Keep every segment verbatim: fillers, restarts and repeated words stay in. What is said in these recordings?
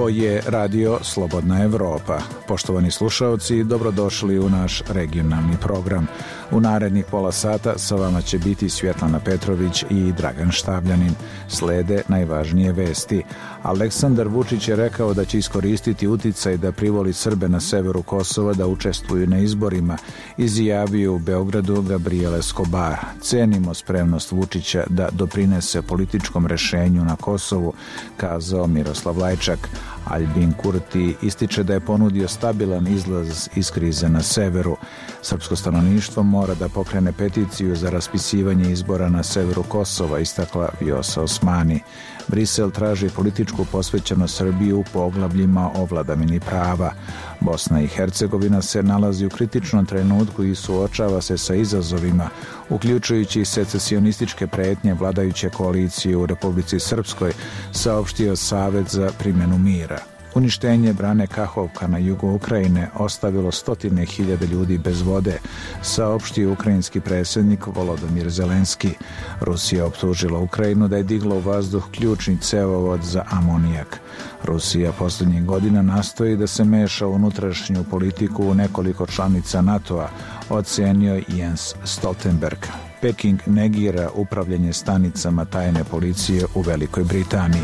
Ovo je Radio Slobodna Evropa. Poštovani slušaoci, dobrodošli u naš regionalni program. U narednih pola sata sa vama će biti Svjetlana Petrović i Dragan Štavljanin. Slede najvažnije vesti. Aleksandar Vučić je rekao da će iskoristiti uticaj da privoli Srbe na severu Kosova da učestvuju na izborima. Izjavio u Beogradu Gabriel Escobar. Cenimo spremnost Vučića da doprinese političkom rešenju na Kosovu, kazao Miroslav Lajčak. Albin Kurti ističe da je ponudio stabilan izlaz iz krize na severu. Srpsko stanovništvo mora da pokrene peticiju za raspisivanje izbora na severu Kosova, istakla Vjosa Osmani. Brisel traži političku posvećenost Srbiji u poglavljima o vladavini prava. Bosna i Hercegovina se nalazi u kritičnom trenutku i suočava se sa izazovima, uključujući secesionističke pretnje vladajuće koalicije u Republici Srpskoj, saopštio Savet za primjenu mira. Uništenje brane Kahovka na jugu Ukrajine ostavilo stotine hiljade ljudi bez vode, saopštio ukrajinski predsjednik Volodimir Zelenski. Rusija optužila Ukrajinu da je digla u vazduh ključni cevovod za amonijak. Rusija posljednjih godina nastoji da se meša u unutrašnju politiku u nekoliko članica NATO-a, ocenio Jens Stoltenberg. Peking negira upravljanje stanicama tajne policije u Velikoj Britaniji.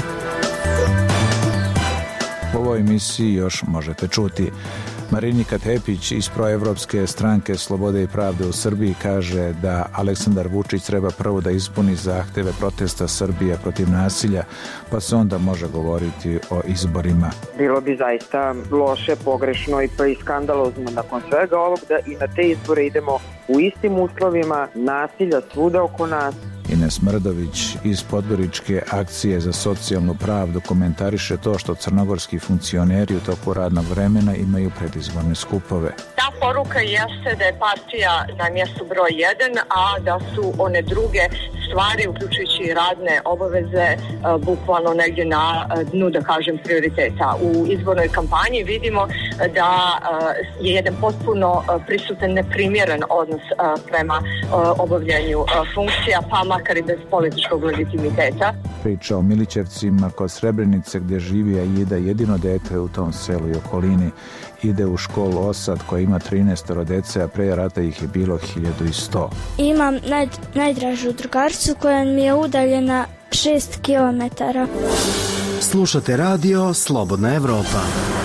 U ovoj emisiji još možete čuti. Marinika Tepić iz proevropske stranke Slobode i pravde u Srbiji kaže da Aleksandar Vučić treba prvo da ispuni zahteve protesta Srbije protiv nasilja, pa se onda može govoriti o izborima. Bilo bi zaista loše, pogrešno i pa i skandalozno nakon svega ovog da i na te izbore idemo u istim uslovima nasilja svuda oko nas. Ines Mrdović iz Podgoričke akcije za socijalnu pravdu komentariše to što crnogorski funkcioneri u toku radnog vremena imaju predizborne skupove. Ta poruka jeste da je partija na mjestu broj jedan, a da su one druge stvari, uključujući radne obaveze, bukvalno negdje na dnu, da kažem, prioriteta. U izbornoj kampanji vidimo da je jedan potpuno prisutan neprimjeren odnos prema obavljanju funkcija, pa makar i bez političkog legitimiteta. Priča o Milićevcima kod Srebrenice gdje živi Aida, jedino dete u tom selu i okolini. Ide u školu Osad koja ima trinaestoro dece, a pre rata ih je bilo hiljadu sto. Imam naj, najdražu drugaricu koja mi je udaljena šest kilometara. Slušate radio Slobodna Evropa.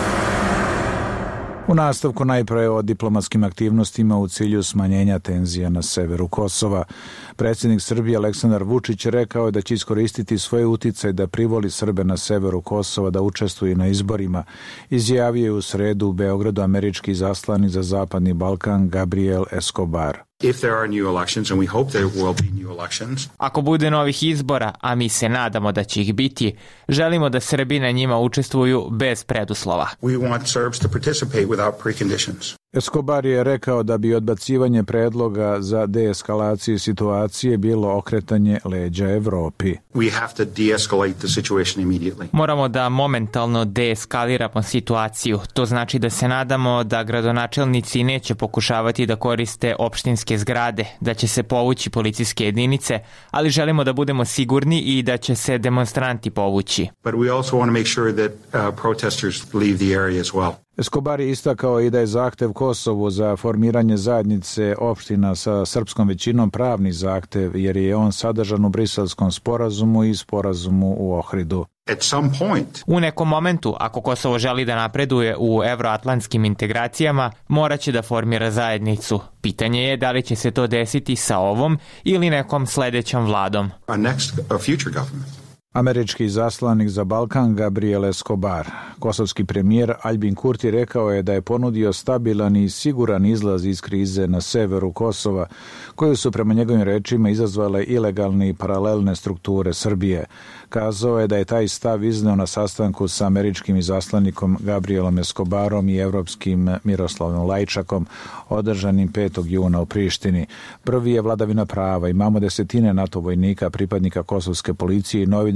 U nastavku najpre o diplomatskim aktivnostima u cilju smanjenja tenzija na severu Kosova. Predsjednik Srbije Aleksandar Vučić rekao je da će iskoristiti svoje uticaj da privoli Srbe na severu Kosova da učestvuju na izborima. Izjavio je u sredu u Beogradu američki izaslanik za Zapadni Balkan Gabriel Escobar. If there are new elections, and we hope there will be new elections. Ako bude novih izbora, a mi se nadamo da će ih biti, želimo da Srbi na njima učestvuju bez preduslova. We want Serbs to participate without preconditions. Escobar je rekao da bi odbacivanje predloga za deeskalaciju situacije bilo okretanje leđa Evropi. We have to de-escalate the situation immediately. Moramo da momentalno deeskaliramo situaciju. To znači da se nadamo da gradonačelnici neće pokušavati da koriste opštinske zgrade, da će se povući policijske jedinice, ali želimo da budemo sigurni i da će se demonstranti povući. But we also want to make sure that uh, protesters leave the area as well. Escobar je istakao i da je zahtev Kosovu za formiranje zajednice opština sa srpskom većinom pravni zahtev, jer je on sadržan u Briselskom sporazumu i sporazumu u Ohridu. At some point, u nekom momentu, ako Kosovo želi da napreduje u evroatlantskim integracijama, moraće da formira zajednicu. Pitanje je da li će se to desiti sa ovom ili nekom sledećom vladom. A next, a future government. Američki izaslanik za Balkan Gabriel Escobar. Kosovski premijer Albin Kurti rekao je da je ponudio stabilan i siguran izlaz iz krize na severu Kosova, koju su prema njegovim rečima izazvale ilegalne i paralelne strukture Srbije. Kazao je da je taj stav izneo na sastanku sa američkim izaslanikom Gabrielom Escobarom i evropskim Miroslavom Lajčakom, održanim petog juna u Prištini. Prvi je vladavina prava. Imamo desetine NATO vojnika, pripadnika kosovske policije i novinara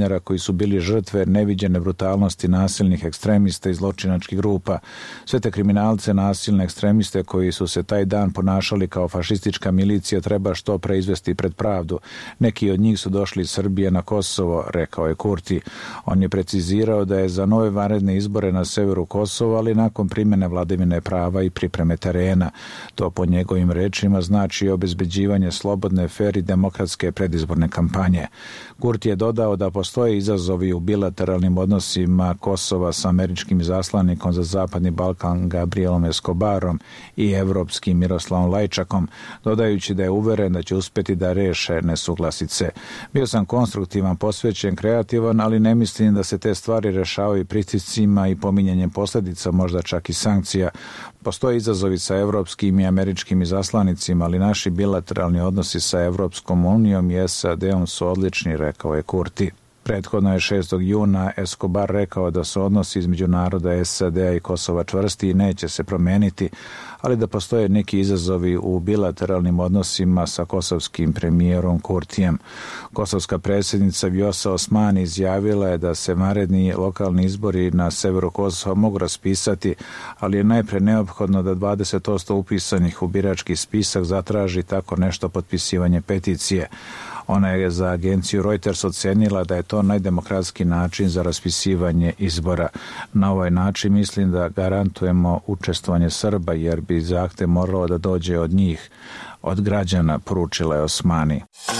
novinara koji su bili žrtve neviđene brutalnosti nasilnih ekstremista i zločinačkih grupa. Sve te kriminalce, nasilne ekstremiste koji su se taj dan ponašali kao fašistička milicija treba što pre izvesti pred pravdu. Neki od njih su došli iz Srbije na Kosovo, rekao je Kurti. On je precizirao da je za nove vanredne izbore na severu Kosova, ali nakon primjene vladavine prava i pripreme terena. To po njegovim rečima znači obezbeđivanje slobodne, fer i demokratske predizborne kampanje. Kurti je dodao da postoje izazovi u bilateralnim odnosima Kosova sa američkim izaslanikom za Zapadni Balkan Gabrielom Escobarom i evropskim Miroslavom Lajčakom, dodajući da je uveren da će uspjeti da reše nesuglasice. Bio sam konstruktivan, posvećen, kreativan, ali ne mislim da se te stvari rešavaju pritiscima i pominjanjem posljedica, možda čak i sankcija. Postoje izazovi sa evropskim i američkim izaslanicima, ali naši bilateralni odnosi sa Evropskom unijom i S A D-om su odlični, rekao je Kurti. Prethodno je šestog juna Escobar rekao da su odnosi između naroda S A D-a i Kosova čvrsti i neće se promeniti, ali da postoje neki izazovi u bilateralnim odnosima sa kosovskim premijerom Kurtijem. Kosovska predsjednica Vjosa Osmani izjavila je da se vanredni lokalni izbori na severu Kosova mogu raspisati, ali je najpre neophodno da dvadeset posto upisanih u birački spisak zatraži tako nešto potpisivanje peticije. Ona je za agenciju Reuters ocenila da je to najdemokratski način za raspisivanje izbora. Na ovaj način mislim da garantujemo učestvovanje Srba, jer bi zahtev moralo da dođe od njih, od građana, poručila je Osmani.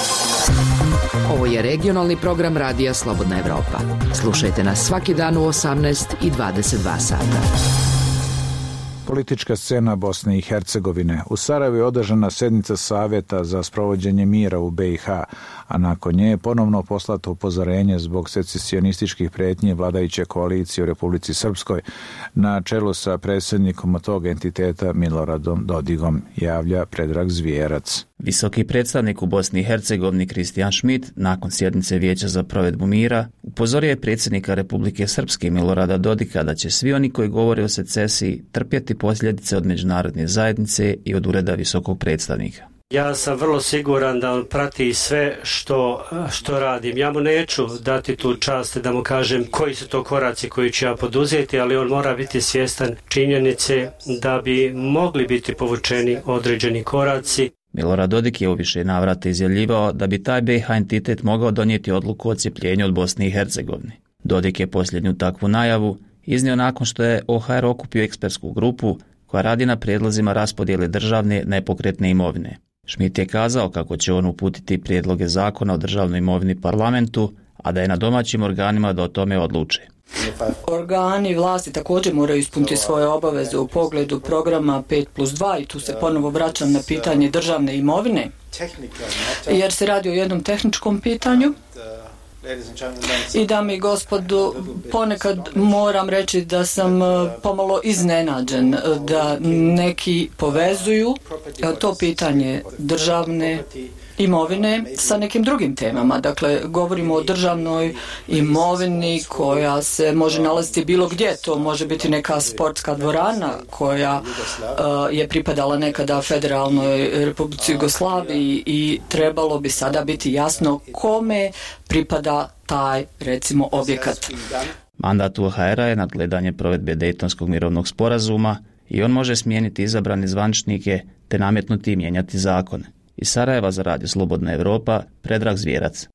Ovo je regionalni program Radija Slobodna Evropa. Slušajte nas svaki dan u osamnaest i dvadeset dva sata. Politička scena Bosne i Hercegovine. U Sarajevu je održana sednica Savjeta za sprovođenje mira u B i H, a nakon nje je ponovno poslato upozorenje zbog secesionističkih pretnji vladajuće koalicije u Republici Srpskoj na čelu sa predsjednikom tog entiteta Miloradom Dodigom, javlja Predrag Zvijerac. Visoki predstavnik u Bosni i Hercegovini Kristijan Schmidt nakon sjednice Vijeća za provedbu mira upozorio je predsjednika Republike Srpske Milorada Dodika da će svi oni koji govore o secesiji trpjeti posljedice od međunarodne zajednice i od ureda visokog predstavnika. Ja sam vrlo siguran da on prati sve što, što radim. Ja mu neću dati tu čast da mu kažem koji su to koraci koji ću ja poduzeti, ali on mora biti svjestan činjenice da bi mogli biti povučeni određeni koraci. Milorad Dodik je u više navrata izjavljivao da bi taj B i H entitet mogao donijeti odluku o odcjepljenju od Bosne i Hercegovine. Dodik je posljednju takvu najavu iznio nakon što je O H R okupio ekspertsku grupu koja radi na prijedlozima raspodjele državne nepokretne imovine. Schmidt je kazao kako će on uputiti prijedloge zakona o državnoj imovini parlamentu, a da je na domaćim organima da o tome odluče. Organi vlasti također moraju ispuniti svoje obaveze u pogledu programa pet plus dva i tu se ponovo vraćam na pitanje državne imovine, jer se radi o jednom tehničkom pitanju. I dame i gospodo, ponekad moram reći da sam pomalo iznenađen da neki povezuju to pitanje državne imovine sa nekim drugim temama. Dakle, govorimo o državnoj imovini koja se može nalaziti bilo gdje. To može biti neka sportska dvorana koja uh, je pripadala nekada Federalnoj Republici Jugoslaviji i trebalo bi sada biti jasno kome pripada taj, recimo, objekat. Mandat U H R-a je nadgledanje provedbe Dejtonskog mirovnog sporazuma i on može smijeniti izabrane zvaničnike te nametnuti i mijenjati zakone. Iz Sarajeva za Radio Slobodna Evropa, Predrag Zvijerac.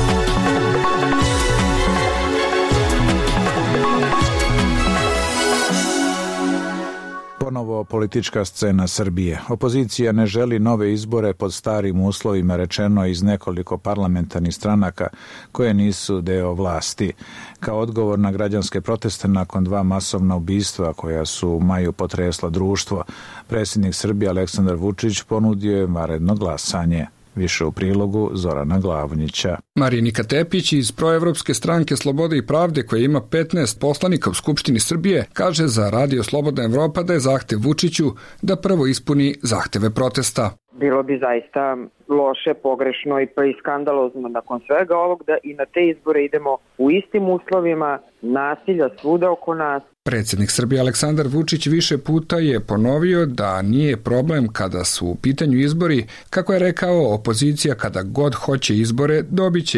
Ponovo politička scena Srbije. Opozicija ne želi nove izbore pod starim uslovima, rečeno iz nekoliko parlamentarnih stranaka koje nisu deo vlasti. Kao odgovor na građanske proteste nakon dva masovna ubistva koja su u maju potresla društvo, predsjednik Srbije Aleksandar Vučić ponudio je vanredno glasanje. Više u prilogu Zorana Glavnića. Marinika Tepić iz proevropske stranke Slobode i pravde, koja ima petnaest poslanika u Skupštini Srbije, kaže za Radio Slobodna Evropa da je zahtev Vučiću da prvo ispuni zahteve protesta. Bilo bi zaista loše, pogrešno i pa i skandalozno nakon svega ovog da i na te izbore idemo u istim uslovima, nasilja svuda oko nas. Predsjednik Srbije Aleksandar Vučić više puta je ponovio da nije problem kada su u pitanju izbori. Kako je rekao, opozicija kada god hoće izbore dobit će ih.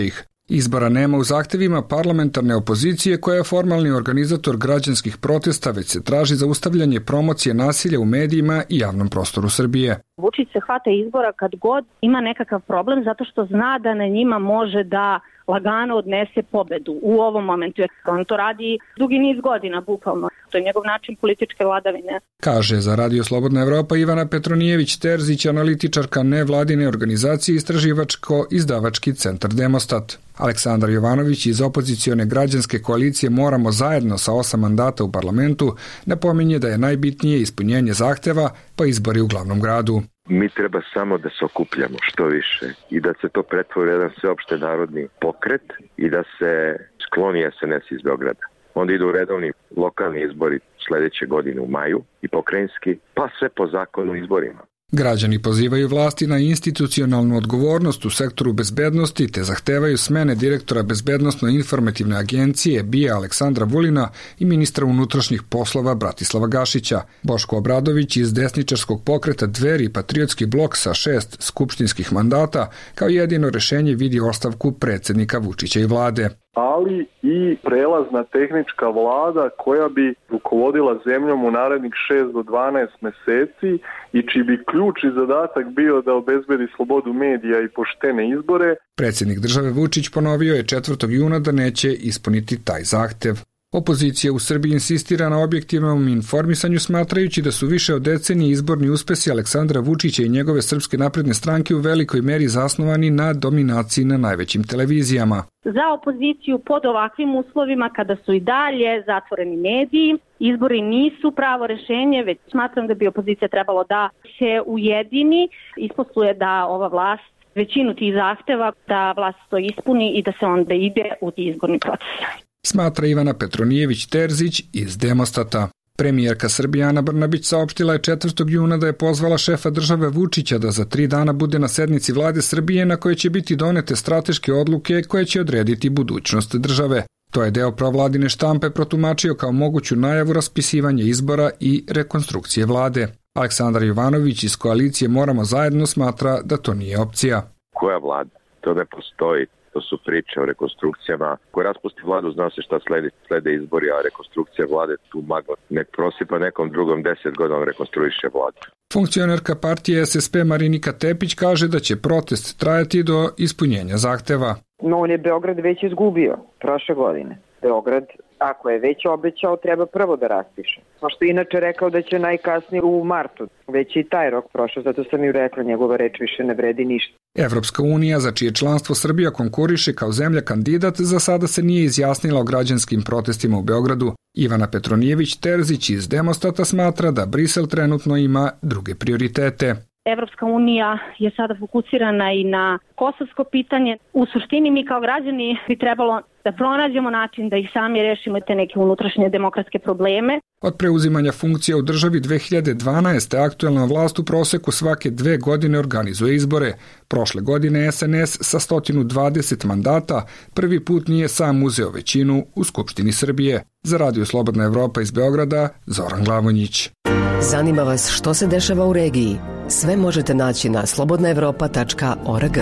Izbora nema u zahtevima parlamentarne opozicije koja je formalni organizator građanskih protesta, već se traži zaustavljanje promocije nasilja u medijima i javnom prostoru Srbije. Vučić se hvata izbora kad god ima nekakav problem zato što zna da na njima može da lagano odnese pobedu u ovom momentu. On to radi dugi niz godina, bukvalno. To je njegov način političke vladavine. Kaže za Radio Slobodna Evropa Ivana Petronijević-Terzić, analitičarka nevladine organizacije Istraživačko-izdavački centar Demostat. Aleksandar Jovanović iz opozicione građanske koalicije Moramo zajedno sa osam mandata u parlamentu napominje da je najbitnije ispunjenje zahteva pa izbori u glavnom gradu. Mi treba samo da se okupljamo što više i da se to pretvori jedan sveopšte narodni pokret i da se skloni es en es iz Beograda. Onda idu redovni lokalni izbori sledeće godine u maju i pokrajinski, pa sve po zakonu izborima. Građani pozivaju vlasti na institucionalnu odgovornost u sektoru bezbednosti te zahtevaju smene direktora Bezbednosno-informativne agencije B I A Aleksandra Vulina i ministra unutrašnjih poslova Bratislava Gašića. Boško Obradović iz desničarskog pokreta Dveri i Patriotski blok sa šest skupštinskih mandata kao jedino rešenje vidi ostavku predsjednika Vučića i vlade. Ali i prelazna tehnička vlada koja bi rukovodila zemljom u narednih šest do dvanaest meseci i čiji bi ključ i zadatak bio da obezbedi slobodu medija i poštene izbore. Predsjednik države Vučić ponovio je četvrtog juna da neće ispuniti taj zahtev. Opozicija u Srbiji insistira na objektivnom informisanju smatrajući da su više od decenije izborni uspesi Aleksandra Vučića i njegove Srpske napredne stranke u velikoj meri zasnovani na dominaciji na najvećim televizijama. Za opoziciju pod ovakvim uslovima kada su i dalje zatvoreni mediji, izbori nisu pravo rešenje, već smatram da bi opozicija trebalo da se ujedini, isposluje da ova vlast većinu tih zahteva, da vlast to ispuni i da se onda ide u izborni proces. Smatra Ivana Petronijević-Terzić iz Demostata. Premijerka Srbije Ana Brnabić saopštila je četvrtog juna da je pozvala šefa države Vučića da za tri dana bude na sednici vlade Srbije na kojoj će biti donete strateške odluke koje će odrediti budućnost države. To je deo provladine štampe protumačio kao moguću najavu raspisivanja izbora i rekonstrukcije vlade. Aleksandar Jovanović iz koalicije Moramo zajedno smatra da to nije opcija. Koja vlada? To ne postoji. To su priče o rekonstrukcijama. Ko raspusti vladu, zna se šta sledi, slede izbori, a rekonstrukcija vlade tu magla. Nek prosipa nekom drugom deset godina rekonstruiše vladu. Funkcionerka partije es es pe Marinika Tepić kaže da će protest trajati do ispunjenja zahteva. No, on je Beograd već izgubio prošle godine. Beograd, ako je već obećao, treba prvo da raspiše. Pošto je inače rekao da će najkasnije u martu. Već i taj rok prošao, zato sam ju rekla, njegova reč više ne vredi ništa. Evropska unija, za čije članstvo Srbija konkuriše kao zemlja kandidat, za sada se nije izjasnila o građanskim protestima u Beogradu. Ivana Petronijević-Terzić iz Demostata smatra da Brisel trenutno ima druge prioritete. Evropska unija je sada fokusirana i na kosovsko pitanje. U suštini mi kao građani bi trebalo da pronađemo način da ih sami rešimo te neke unutrašnje demokratske probleme. Od preuzimanja funkcija u državi dve hiljade dvanaeste. aktuelna vlast u proseku svake dve godine organizuje izbore. Prošle godine es en es sa sto dvadeset mandata prvi put nije sam uzeo većinu u Skupštini Srbije. Za Radio Slobodna Evropa iz Beograda, Zoran Glavonjić. Zanima vas što se dešava u regiji? Sve možete naći na slobodna evropa tačka org.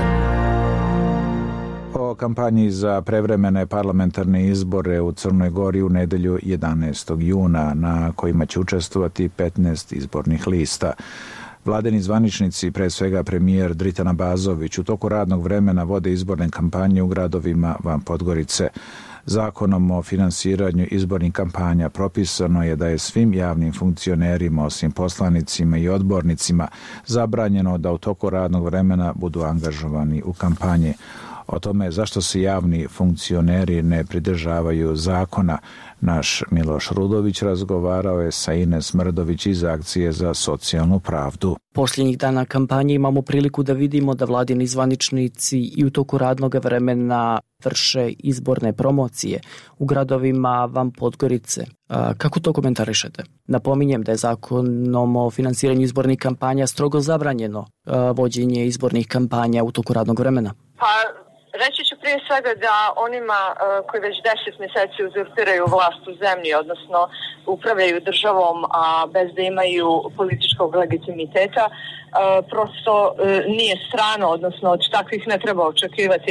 O kampanji za prevremene parlamentarne izbore u Crnoj Gori u nedelju jedanaestog juna, na kojima će učestvovati petnaest izbornih lista. Vladini zvaničnici, pre svega premijer Dritan Abazović, u toku radnog vremena vode izborne kampanje u gradovima van Podgorice. Zakonom o finansiranju izbornih kampanja propisano je da je svim javnim funkcionerima, osim poslanicima i odbornicima, zabranjeno da u toku radnog vremena budu angažovani u kampanji. O tome zašto se javni funkcioneri ne pridržavaju zakona, naš Miloš Rudović razgovarao je sa Ines Mrdović iz Akcije za socijalnu pravdu. Posljednjih dana kampanje imamo priliku da vidimo da vladini zvaničnici i u toku radnog vremena vrše izborne promocije u gradovima van Podgorice. Kako to komentarišete? Napominjem da je zakonom o finansiranju izbornih kampanja strogo zabranjeno vođenje izbornih kampanja u toku radnog vremena. Pa reći ću prije svega da onima uh, koji već deset mjeseci uzurpiraju vlast u zemlji, odnosno upravljaju državom, a bez da imaju političkog legitimiteta, uh, prosto uh, nije strano, odnosno od takvih ne treba očekivati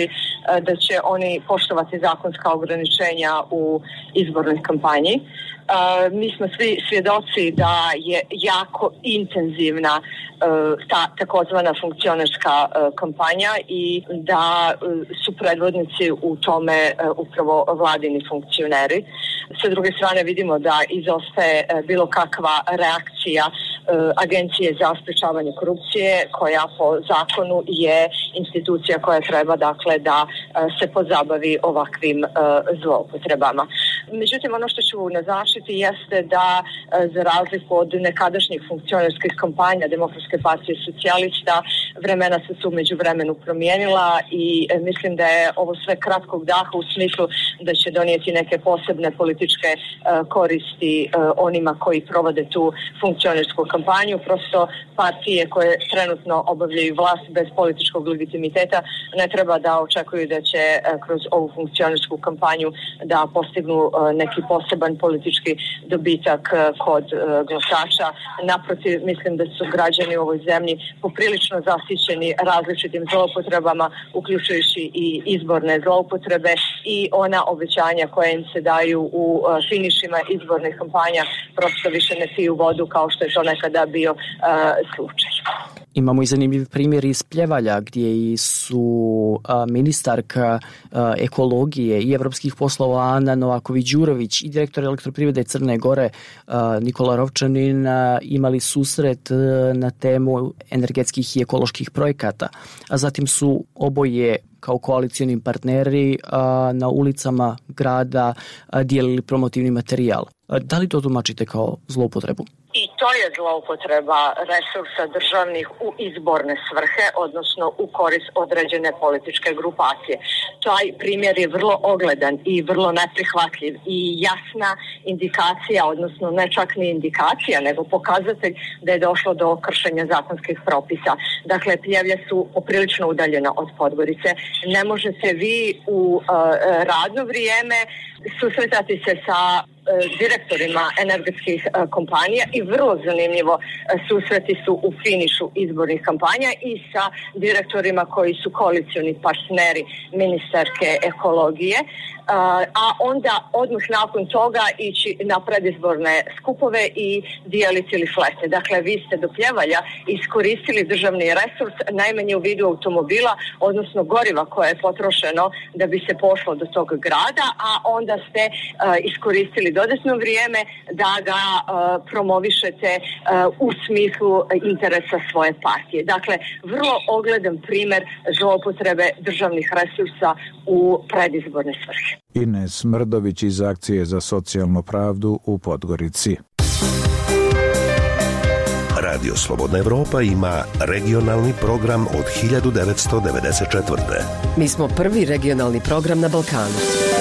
da će oni poštovati zakonska ograničenja u izbornoj kampanji. Uh, mi smo svi svjedoci da je jako intenzivna uh, ta takozvana funkcionerska uh, kampanja i da uh, su predvodnici u tome uh, upravo vladini funkcioneri. Sa druge strane vidimo da izostaje uh, bilo kakva reakcija uh, Agencije za sprečavanje korupcije, koja po zakonu je institucija koja treba dakle da uh, se pozabavi ovakvim uh, zloupotrebama. Međutim, ono što ću naznačiti jeste da za razliku od nekadašnjih funkcionerskih kampanja Demokratske partije socijalista, vremena se su među vremenu promijenila i mislim da je ovo sve kratkog daha u smislu da će donijeti neke posebne političke koristi onima koji provode tu funkcionersku kampanju. Prosto partije koje trenutno obavljaju vlast bez političkog legitimiteta ne treba da očekuju da će kroz ovu funkcionersku kampanju da postignu neki poseban politički dobitak kod glasača. Naprotiv, mislim da su građani u ovoj zemlji poprilično zasićeni različitim zloupotrebama, uključujući i izborne zloupotrebe i ona obećanja koja im se daju u finišima izbornih kampanja prosto više ne piju vodu kao što je to nekada bio uh, slučaj. Imamo i zanimljiv primjer iz Pljevalja gdje su a, ministarka a, ekologije i evropskih poslova Ana Novaković-Đurović i direktor Elektroprivrede Crne Gore a, Nikola Rovčanin a, imali susret a, na temu energetskih i ekoloških projekata, a zatim su oboje kao koalicioni partneri a, na ulicama grada a, dijelili promotivni materijal. A, da li to tumačite kao zloupotrebu? I to je zloupotreba resursa državnih u izborne svrhe, odnosno u korist određene političke grupacije. Taj primjer je vrlo ogledan i vrlo neprihvatljiv i jasna indikacija, odnosno ne čak ni indikacija, nego pokazatelj da je došlo do kršenja zakonskih propisa. Dakle, Pljevlja su poprilično udaljena od Podgorice. Ne možete vi u uh, radno vrijeme susretati se sa direktorima energetskih kompanija i vrlo zanimljivo susreti su u finišu izbornih kampanja i sa direktorima koji su koalicioni partneri ministarke ekologije, a onda odmah nakon toga ići na predizborne skupove i dijeliti liflete. Dakle, vi ste do Pljevalja iskoristili državni resurs najmanje u vidu automobila, odnosno goriva koje je potrošeno da bi se pošlo do tog grada, a onda ste uh, iskoristili dodatno vrijeme da ga uh, promovišete uh, u smislu interesa svoje partije. Dakle, vrlo ogledan primjer zloupotrebe državnih resursa u predizborne svrhe. Ines Mrdović iz Akcije za socijalnu pravdu u Podgorici. Radio Slobodna Evropa ima regionalni program od hiljadu devetsto devedeset četvrte. Mi smo prvi regionalni program na Balkanu.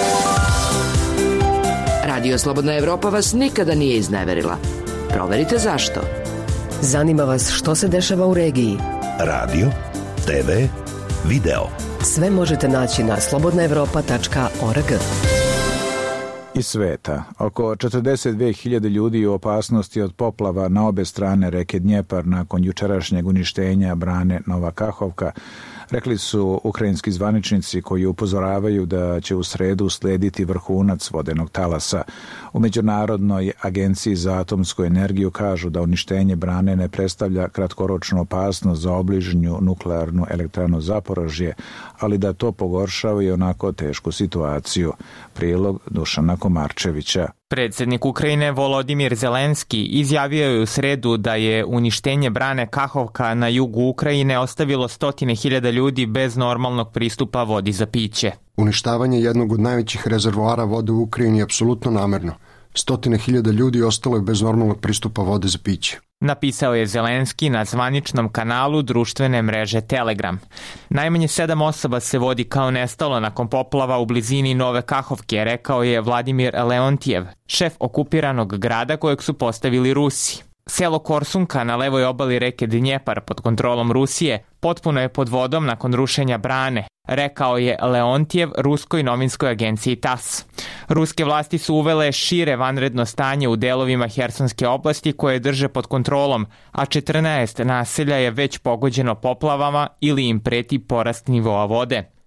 Radio Slobodna Evropa vas nikada nije izneverila. Proverite zašto. Zanima vas što se dešava u regiji. Radio, te ve, video. Sve možete naći na slobodna evropa tačka org. Iz sveta. Oko četrdeset dve hiljade ljudi u opasnosti od poplava na obe strane reke Dnjepar nakon jučerašnjeg uništenja brane Nova Kahovka, rekli su ukrajinski zvaničnici koji upozoravaju da će u sredu slijediti vrhunac vodenog talasa. U Međunarodnoj agenciji za atomsku energiju kažu da uništenje brane ne predstavlja kratkoročnu opasnost za obližnju nuklearnu elektranu Zaporožje, ali da to pogoršava i onako tešku situaciju. Prilog Dušana Komarčevića. Predsjednik Ukrajine Volodimir Zelenski izjavio je u sredu da je uništenje brane Kahovka na jugu Ukrajine ostavilo stotine hiljada ljudi bez normalnog pristupa vodi za piće. Uništavanje jednog od najvećih rezervoara vode u Ukrajini je apsolutno namerno. Stotine hiljada ljudi ostalo je bez normalnog pristupa vode za piće. Napisao je Zelenski na zvaničnom kanalu društvene mreže Telegram. Najmanje sedam osoba se vodi kao nestalo nakon poplava u blizini Nove Kahovke, rekao je Vladimir Leontijev, šef okupiranog grada kojeg su postavili Rusi. Selo Korsunka na levoj obali reke Dnjepar pod kontrolom Rusije potpuno je pod vodom nakon rušenja brane, rekao je Leontijev ruskoj novinskoj agenciji T A S. Ruske vlasti su uvele šire vanredno stanje u delovima Hersonske oblasti koje drže pod kontrolom, a četrnaest naselja je već pogođeno poplavama ili im preti porast nivoa vode.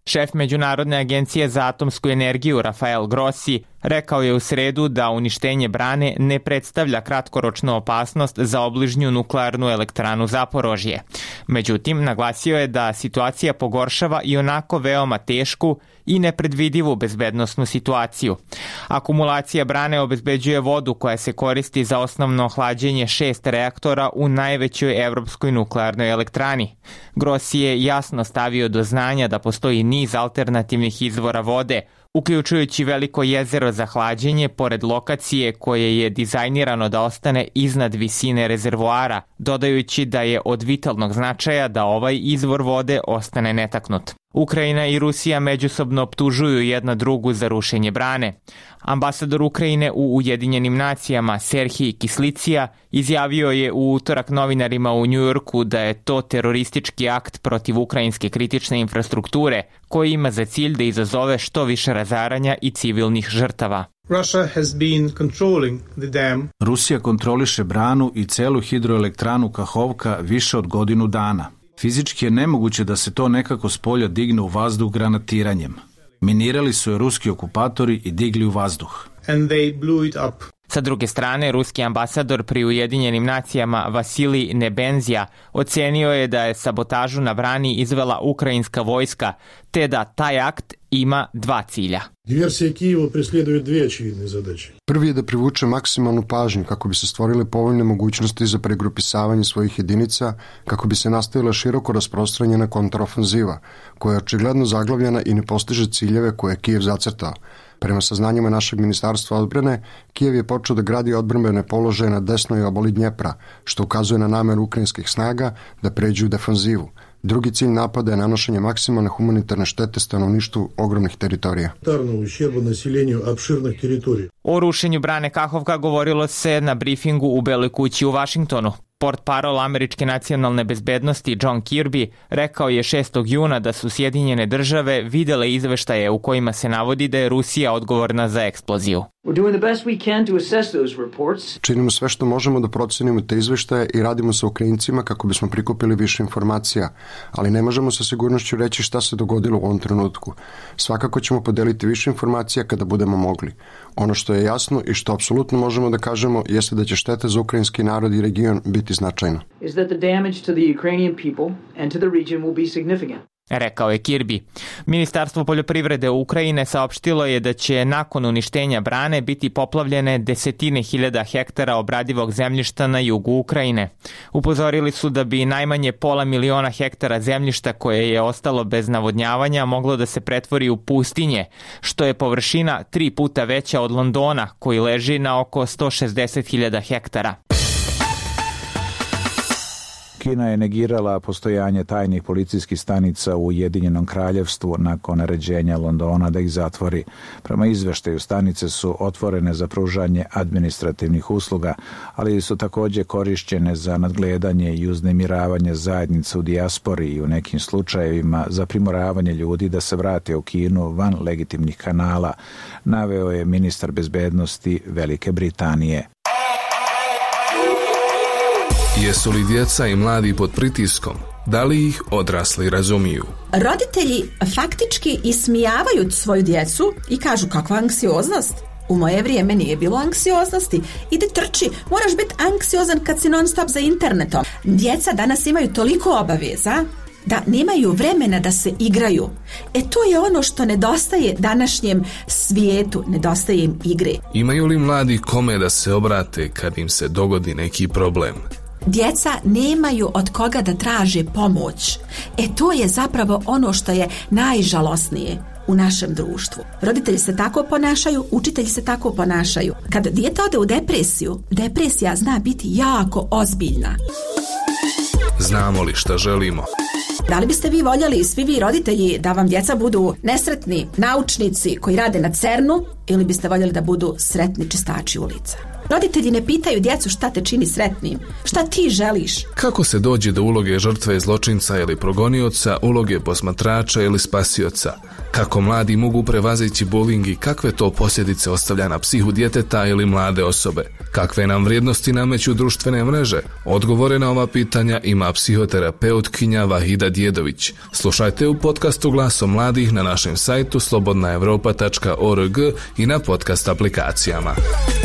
Šef Međunarodne agencije za atomsku energiju Rafael Grossi rekao je u sredu da uništenje brane ne predstavlja kratkoročnu opasnost za obližnju nuklearnu elektranu Zaporožje. Međutim, naglasio je da situacija pogoršava i onako veoma tešku i nepredvidivu bezbednosnu situaciju. Akumulacija brane obezbeđuje vodu koja se koristi za osnovno hlađenje šest reaktora u najvećoj evropskoj nuklearnoj elektrani. Grossi je jasno stavio do znanja da postoji niz alternativnih izvora vode, uključujući veliko jezero za hlađenje pored lokacije koje je dizajnirano da ostane iznad visine rezervoara, dodajući da je od vitalnog značaja da ovaj izvor vode ostane netaknut. Ukrajina i Rusija međusobno optužuju jedna drugu za rušenje brane. Ambasador Ukrajine u Ujedinjenim nacijama Serhij Kislicija izjavio je u utorak novinarima u Njujorku da je to teroristički akt protiv ukrajinske kritične infrastrukture koji ima za cilj da izazove što više razaranja i civilnih žrtava. Rusija kontroliše branu i celu hidroelektranu Kahovka više od godinu dana. Fizički je nemoguće da se to nekako s polja digne u vazduh granatiranjem. Minirali su je ruski okupatori i digli u vazduh. Sa druge strane, ruski ambasador pri Ujedinjenim nacijama Vasilij Nebenzija ocenio je da je sabotažu na brani izvela ukrajinska vojska, te da taj akt ima dva cilja. Диверсия Киева преследует две очевидные задачи. Prvi je da privuče maksimalnu pažnju kako bi se stvorile povoljne mogućnosti za pregrupisavanje svojih jedinica, kako bi se nastavila široko rasprostranjena kontraofanziva, koja je očigledno zaglavljena i ne postiže ciljeve koje je Kijev zacrtao. Prema saznanjima našeg ministarstva odbrane, Kijev je počeo da gradi odbrambene položaje na desnoj obali Dnjepra, što ukazuje na nameru ukrajinskih snaga da pređu u defanzivu. Drugi cilj napada je nanošenje maksimalne humanitarne štete stanovništvu ogromnih teritorija. O rušenju brane Kahovka govorilo se na brifingu u Beloj kući u Vašingtonu. Portparol američke nacionalne bezbednosti John Kirby rekao je šestog juna da su Sjedinjene države videle izveštaje u kojima se navodi da je Rusija odgovorna za eksploziju. Činimo sve što možemo da procenimo te izveštaje i radimo sa Ukrajincima kako bismo prikupili više informacija, ali ne možemo sa sigurnošću reći šta se dogodilo u ovom trenutku. Svakako ćemo podeliti više informacija kada budemo mogli. Ono što je jasno i što apsolutno možemo da kažemo jeste da će šteta za ukrajinski narod i region biti značajna. Rekao je Kirby. Ministarstvo poljoprivrede Ukrajine saopštilo je da će nakon uništenja brane biti poplavljene desetine hiljada hektara obradivog zemljišta na jugu Ukrajine. Upozorili su da bi najmanje pola miliona hektara zemljišta koje je ostalo bez navodnjavanja moglo da se pretvori u pustinje, što je površina tri puta veća od Londona, koji leži na oko sto šezdeset hiljada hektara. Kina je negirala postojanje tajnih policijskih stanica u Ujedinjenom kraljevstvu nakon naređenja Londona da ih zatvori. Prema izveštaju, stanice su otvorene za pružanje administrativnih usluga, ali su također korišćene za nadgledanje i uznemiravanje zajednica u dijaspori i u nekim slučajevima za primoravanje ljudi da se vrate u Kinu van legitimnih kanala, naveo je ministar bezbednosti Velike Britanije. Jesu li djeca i mladi pod pritiskom? Da li ih odrasli razumiju? Roditelji faktički ismijavaju svoju djecu i kažu kakva anksioznost. U moje vrijeme nije bilo anksioznosti. Ide trči, moraš biti anksiozan kad si non stop za internetom. Djeca danas imaju toliko obaveza da nemaju vremena da se igraju. E to je ono što nedostaje današnjem svijetu, nedostaje im igre. Imaju li mladi kome da se obrate kad im se dogodi neki problem? Djeca nemaju od koga da traže pomoć. E to je zapravo ono što je najžalosnije u našem društvu. Roditelji se tako ponašaju, učitelji se tako ponašaju. Kad dijete ode u depresiju, depresija zna biti jako ozbiljna. Znamo li šta želimo? Da li biste vi voljeli, svi vi roditelji, da vam djeca budu nesretni naučnici koji rade na cernu, ili biste voljeli da budu sretni čistači ulica? Roditelji ne pitaju djecu šta te čini sretnim, šta ti želiš. Kako se dođe do uloge žrtve zločinca ili progonioca, uloge posmatrača ili spasioca? Kako mladi mogu prevazići bullying i kakve to posljedice ostavlja na psihu djeteta ili mlade osobe? Kakve nam vrijednosti nameću društvene mreže? Odgovore na ova pitanja ima psihoterapeutkinja Vahida Djedović. Slušajte u podcastu Glasom mladih na našem sajtu slobodna evropa tačka org i na podcast aplikacijama.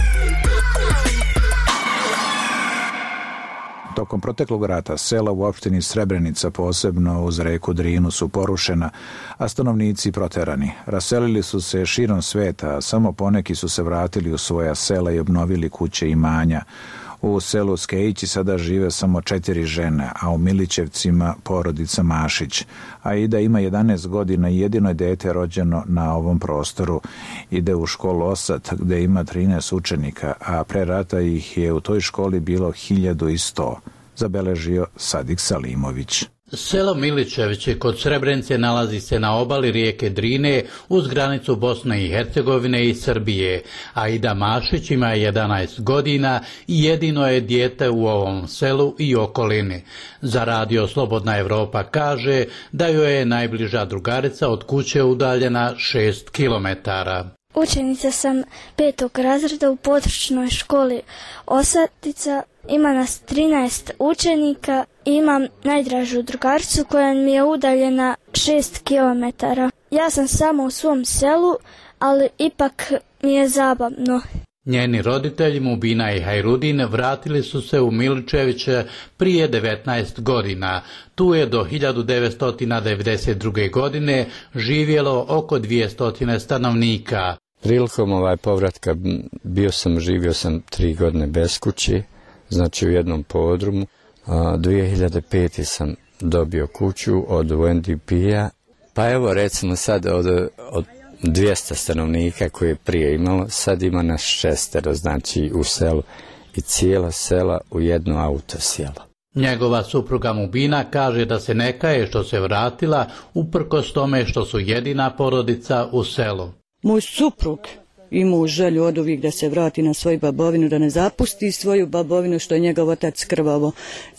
Tokom proteklog rata sela u opštini Srebrenica, posebno uz reku Drinu, su porušena, a stanovnici proterani. Raselili su se širom sveta, a samo poneki su se vratili u svoja sela i obnovili kuće i imanja. U selu Skejići sada žive samo četiri žene, a u Milićevcima porodica Mašić. Aida ima jedanaest godina i jedino je dete rođeno na ovom prostoru. Ide u školu Osat, gde ima trinaest učenika, a pre rata ih je u toj školi bilo hiljadu i sto, zabeležio Sadik Salimović. Selo Milićevići kod Srebrenice nalazi se na obali rijeke Drine uz granicu Bosne i Hercegovine i Srbije. Aida Mašić ima jedanaest godina i jedino je dijete u ovom selu i okolini. Za radio Slobodna Evropa kaže da joj je najbliža drugarica od kuće udaljena šest kilometara. Učenica sam petog razreda u područnoj školi Osatica. Ima nas trinaest učenika i imam najdražu drugaricu koja mi je udaljena šest kilometara. Ja sam samo u svom selu, ali ipak mi je zabavno. Njeni roditelji Mubina i Hajrudin vratili su se u Milićeviće prije devetnaest godina. Tu je do hiljadu devetsto devedeset druge. godine živjelo oko dvjesto stanovnika. Prilikom ovaj povratka bio sam, živio sam tri godine bez kući, znači u jednom podrumu. dvije hiljade pete. sam dobio kuću od U N D P-a. Pa evo recimo sad od, od dvjesto stanovnika koje je prije imalo, sad ima nas šestero, znači u selu i cijela sela u jedno autosjelo. Njegova supruga Mubina kaže da se ne kaje što se vratila uprkos tome što su jedina porodica u selu. Moj suprug imao želju od uvijek da se vrati na svoju babovinu, da ne zapusti svoju babovinu što je njegov otac krvavo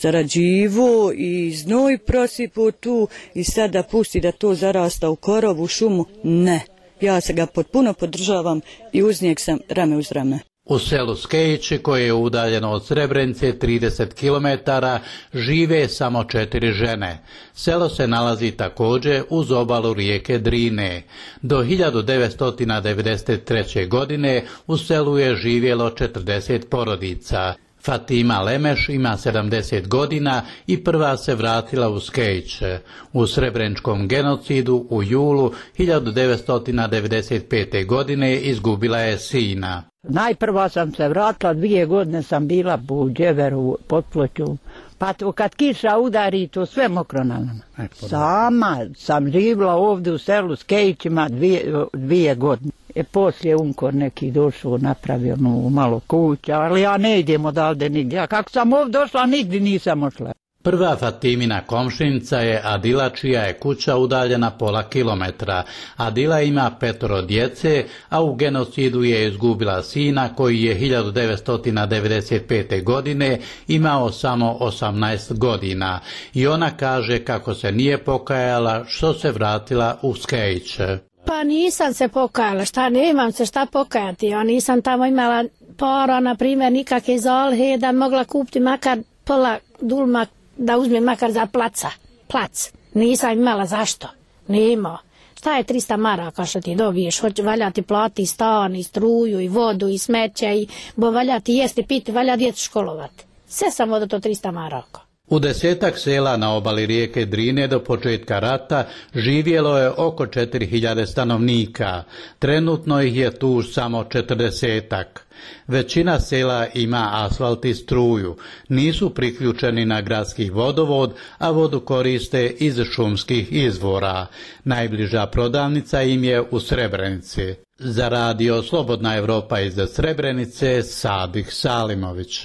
zarađivo i znoj prosipo tu i sad da pusti da to zarasta u korovu šumu. Ne, ja se ga potpuno podržavam i uz njeg sam rame uz rame. U selu Skejići, koje je udaljeno od Srebrenice trideset kilometara, žive samo četiri žene. Selo se nalazi također uz obalu rijeke Drine. Do hiljadu devetsto devedeset treće. godine u selu je živjelo četrdeset porodica. Fatima Lemeš ima sedamdeset godina i prva se vratila u Skejiće. U srebreničkom genocidu u julu hiljadu devetsto devedeset pete. godine izgubila je sina. Najprva sam se vratila, dvije godine sam bila u Djeveru pod Pločom. Pa to kad kiša udari, to sve mokro na nama. Sama sam živjela ovdje u selu Skejićima dvije, dvije godine. E, poslije Unkor neki došao, napravio no, malo kuća, ali ja ne idem odavde nigdje. Ja kako sam ovdje došla, nigdje nisam ošla. Prva Fatimina komšinica je Adila, čija je kuća udaljena pola kilometra. Adila ima petoro djece, a u genocidu je izgubila sina koji je hiljadu devetsto devedeset pete. godine imao samo osamnaest godina. I ona kaže kako se nije pokajala što se vratila u Skejiće. Pa nisam se pokajala, šta nemam se šta pokajati, ja nisam tamo imala para, na primjer, nikakve zalihe da mogla kupiti makar pola dulma, da uzmem makar za placa, plac. Nisam imala zašto, nema. Šta je trista maraka što ti dobiješ, hoće valjati plati stan i struju i vodu i smeće i bo valjati jesti, piti, valja djecu školovati. Sve samo do to trista maraka. U desetak sela na obali rijeke Drine do početka rata živjelo je oko četiri hiljade stanovnika. Trenutno ih je tu samo četrdesetak. Većina sela ima asfalt i struju. Nisu priključeni na gradski vodovod, a vodu koriste iz šumskih izvora. Najbliža prodavnica im je u Srebrenici. Za radio Slobodna Evropa iz Srebrenice, Sadik Salimović.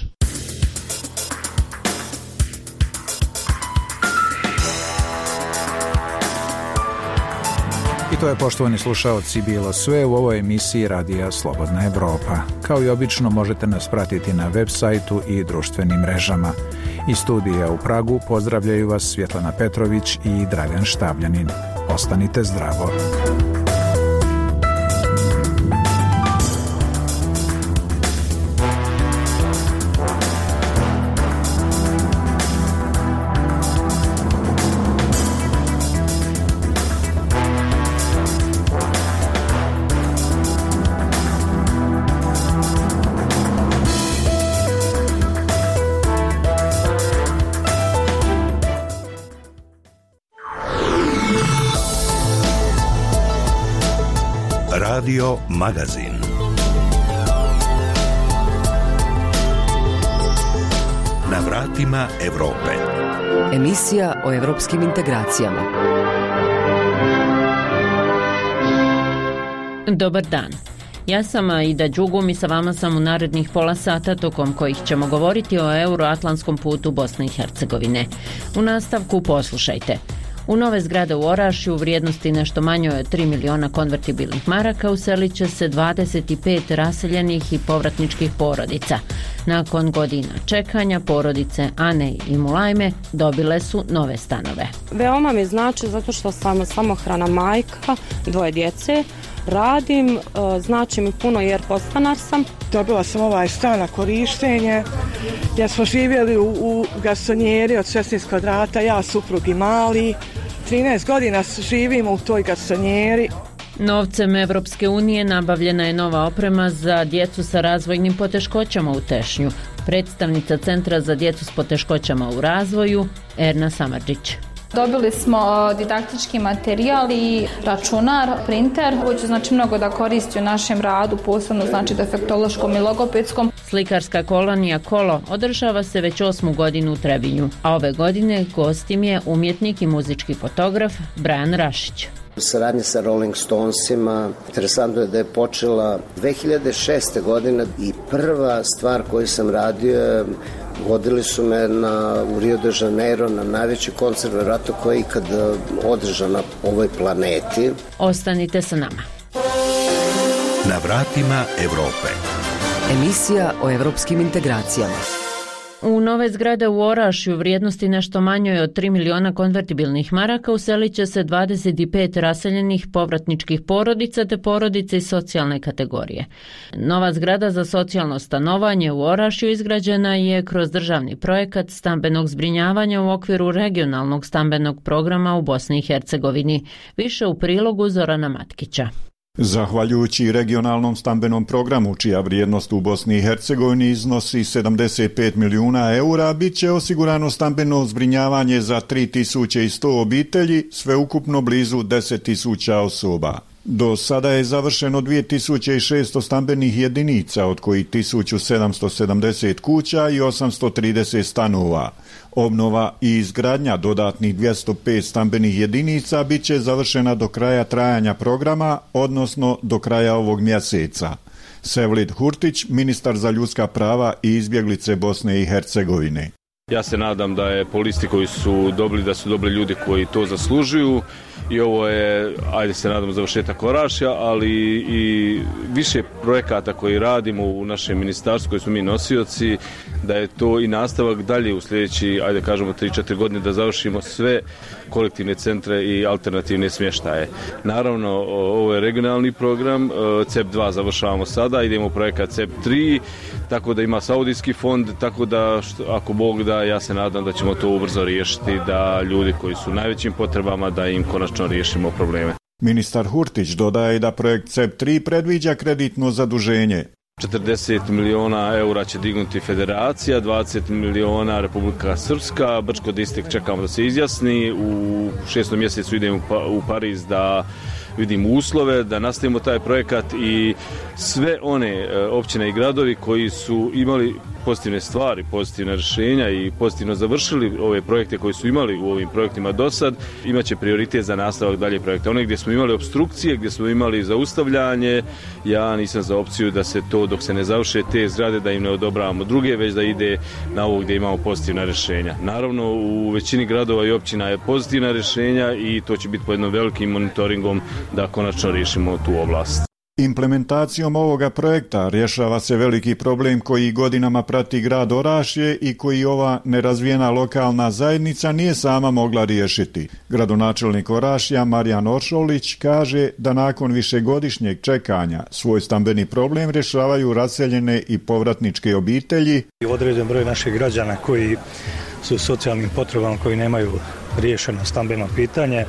I to je, poštovani slušaoci, bilo sve u ovoj emisiji Radija Slobodna Evropa. Kao i obično možete nas pratiti na web sajtu i društvenim mrežama. Iz studija u Pragu pozdravljaju vas Svjetlana Petrović i Dragan Štavljanin. Ostanite zdravo. Radio Magazin. Na vratima Evrope. Emisija o evropskim integracijama. Dobar dan. Ja sam Aida Đugum i sa vama sam u narednih pola sata tokom kojih ćemo govoriti o euroatlantskom putu Bosne i Hercegovine. U nastavku poslušajte. U nove zgrade u Orašju u vrijednosti nešto manje od tri miliona konvertibilnih maraka uselit će se dvadeset pet raseljenih i povratničkih porodica. Nakon godina čekanja porodice Ane i Mulajme dobile su nove stanove. Veoma mi znači zato što sam samohrana majka, dvoje djece, radim, znači mi puno jer podstanar sam. Dobila sam ovaj stan na korištenje, ja smo živjeli u, u garsonjeri od šesnaest kvadrata, ja, suprug i mali. trinaest godina živimo u toj garsonjeri. Novcem Evropske unije nabavljena je nova oprema za djecu sa razvojnim poteškoćama u Tešnju. Predstavnica Centra za djecu s poteškoćama u razvoju, Erna Samardžić. Dobili smo didaktički materijal i računar, printer, koji će znači mnogo da koristi u našem radu, posebno znači defektološkom i logopedskom. Slikarska kolonija Kolo održava se već osmu godinu u Trebinju, a ove godine gost im je umjetnik i muzički fotograf Brian Rašić. Saradnja sa Rolling Stonesima, interesantno je da je počela dve hiljade šeste. godine i prva stvar koju sam radio je, vodili su me na, u Rio de Janeiro na najveći koncert vjerojatno koji je ikad održan na ovoj planeti. Ostanite sa nama. Na vratima Evrope. Emisija o evropskim integracijama. U nove zgrade u Orašju vrijednosti nešto manjoj od tri miliona konvertibilnih maraka uselit će se dvadeset pet raseljenih povratničkih porodica te porodice iz socijalne kategorije. Nova zgrada za socijalno stanovanje u Orašju izgrađena je kroz državni projekat stambenog zbrinjavanja u okviru regionalnog stambenog programa u Bosni i Hercegovini. Više u prilogu Zorana Matkića. Zahvaljujući regionalnom stambenom programu, čija vrijednost u Bosni i Hercegovini iznosi sedamdeset pet milijuna eura, bit će osigurano stambeno zbrinjavanje za tri tisuće sto obitelji, sveukupno blizu deset tisuća osoba. Do sada je završeno dvije tisuće šesto stambenih jedinica, od kojih tisuću sedamsto sedamdeset kuća i osamsto trideset stanova. Obnova i izgradnja dodatnih dvjesto pet stambenih jedinica bit će završena do kraja trajanja programa, odnosno do kraja ovog mjeseca. Sevlid Hurtić, ministar za ljudska prava i izbjeglice Bosne i Hercegovine. Ja se nadam da je po listi koji su dobili, da su dobili ljudi koji to zaslužuju i ovo je, ajde se nadam, završetak Orašja, ali i više projekata koji radimo u našem ministarstvu, koji smo mi nosioci, da je to i nastavak dalje u sljedeći, ajde kažemo, tri četiri godine da završimo sve kolektivne centre i alternativne smještaje. Naravno, ovo je regionalni program, C E P dva završavamo sada, idemo u projekat C E P tri, tako da ima Saudijski fond, tako da što, ako Bog da, ja se nadam da ćemo to ubrzo riješiti, da ljudi koji su u najvećim potrebama, da im konačno riješimo probleme. Ministar Hurtić dodaje da projekt C E P tri predviđa kreditno zaduženje. četrdeset miliona eura će dignuti federacija, dvadeset miliona Republika Srpska, Brčko Distek čekamo da se izjasni, u šestom mjesecu idemo u Pariz da vidimo uslove, da nastavimo taj projekat i sve one općine i gradovi koji su imali pozitivne stvari, pozitivne rješenja i pozitivno završili ove projekte koji su imali u ovim projektima do sad, imaće prioritet za nastavak dalje projekta. One gdje smo imali obstrukcije, gdje smo imali zaustavljanje, ja nisam za opciju da se to, dok se ne završe te zgrade, da im ne odobravamo druge, već da ide na ovo gdje imamo pozitivna rješenja. Naravno, u većini gradova i općina je pozitivna rješenja i to će biti pod jednom velikim monitoringom da konačno riješimo tu oblast. Implementacijom ovoga projekta rješava se veliki problem koji godinama prati grad Orašje i koji ova nerazvijena lokalna zajednica nije sama mogla riješiti. Gradonačelnik Orašja Marijan Oršolić kaže da nakon višegodišnjeg čekanja svoj stambeni problem rješavaju raseljene i povratničke obitelji. Određen broj naših građana koji su socijalnim potrebama, koji nemaju riješeno stambeno pitanje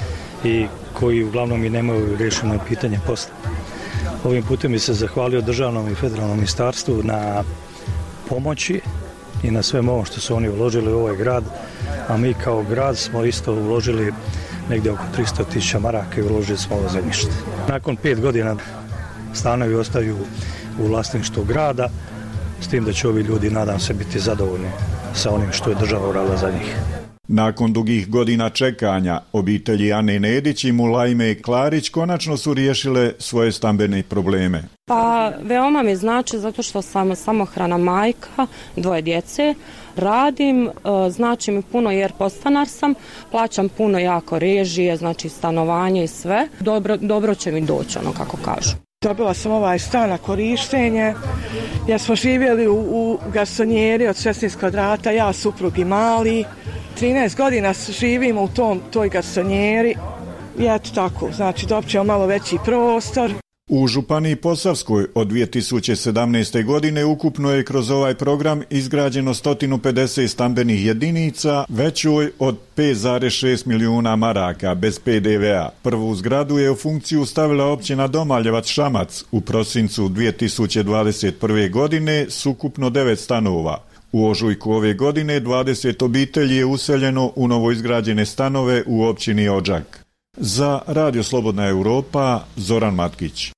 i koji uglavnom i nemaju riješeno pitanje posla. Ovim putem bi se zahvalio državnom i federalnom ministarstvu na pomoći i na sve ovo što su oni uložili u ovaj grad, a mi kao grad smo isto uložili negdje oko tristo tisuća maraka i uložili smo ovo zemljište. Nakon pet godina stanovi ostaju u vlasništvu grada, s tim da će ovi ljudi, nadam se, biti zadovoljni sa onim što je država uradila za njih. Nakon dugih godina čekanja, obitelji Ane Nedić i Mulajme Klarić konačno su riješile svoje stambene probleme. Pa veoma mi znači zato što sam samohrana majka, dvoje djece, radim, znači mi puno jer podstanar sam, plaćam puno jako režije, znači stanovanje i sve. Dobro, dobro će mi doći, ono kako kažu. Dobila sam ovaj stan na korištenje, jer smo živjeli u, u garsonjeri od šesnaest kvadrata, ja, suprug i mali. trinaest godina živimo u tom, toj garsonjeri i eto tako, znači dobit ćemo malo veći prostor. U Županiji Posavskoj od dvije tisuće sedamnaeste. godine ukupno je kroz ovaj program izgrađeno sto pedeset stambenih jedinica većoj od pet zarez šest milijuna maraka bez pe de ve a. Prvu zgradu je u funkciju stavila općina Domaljevac Šamac u prosincu dvije tisuće dvadeset prve. godine s ukupno devet stanova. U ožujku ove godine dvadeset obitelji je useljeno u novoizgrađene stanove u općini Odžak. Za Radio Slobodna Europa, Zoran Matkić.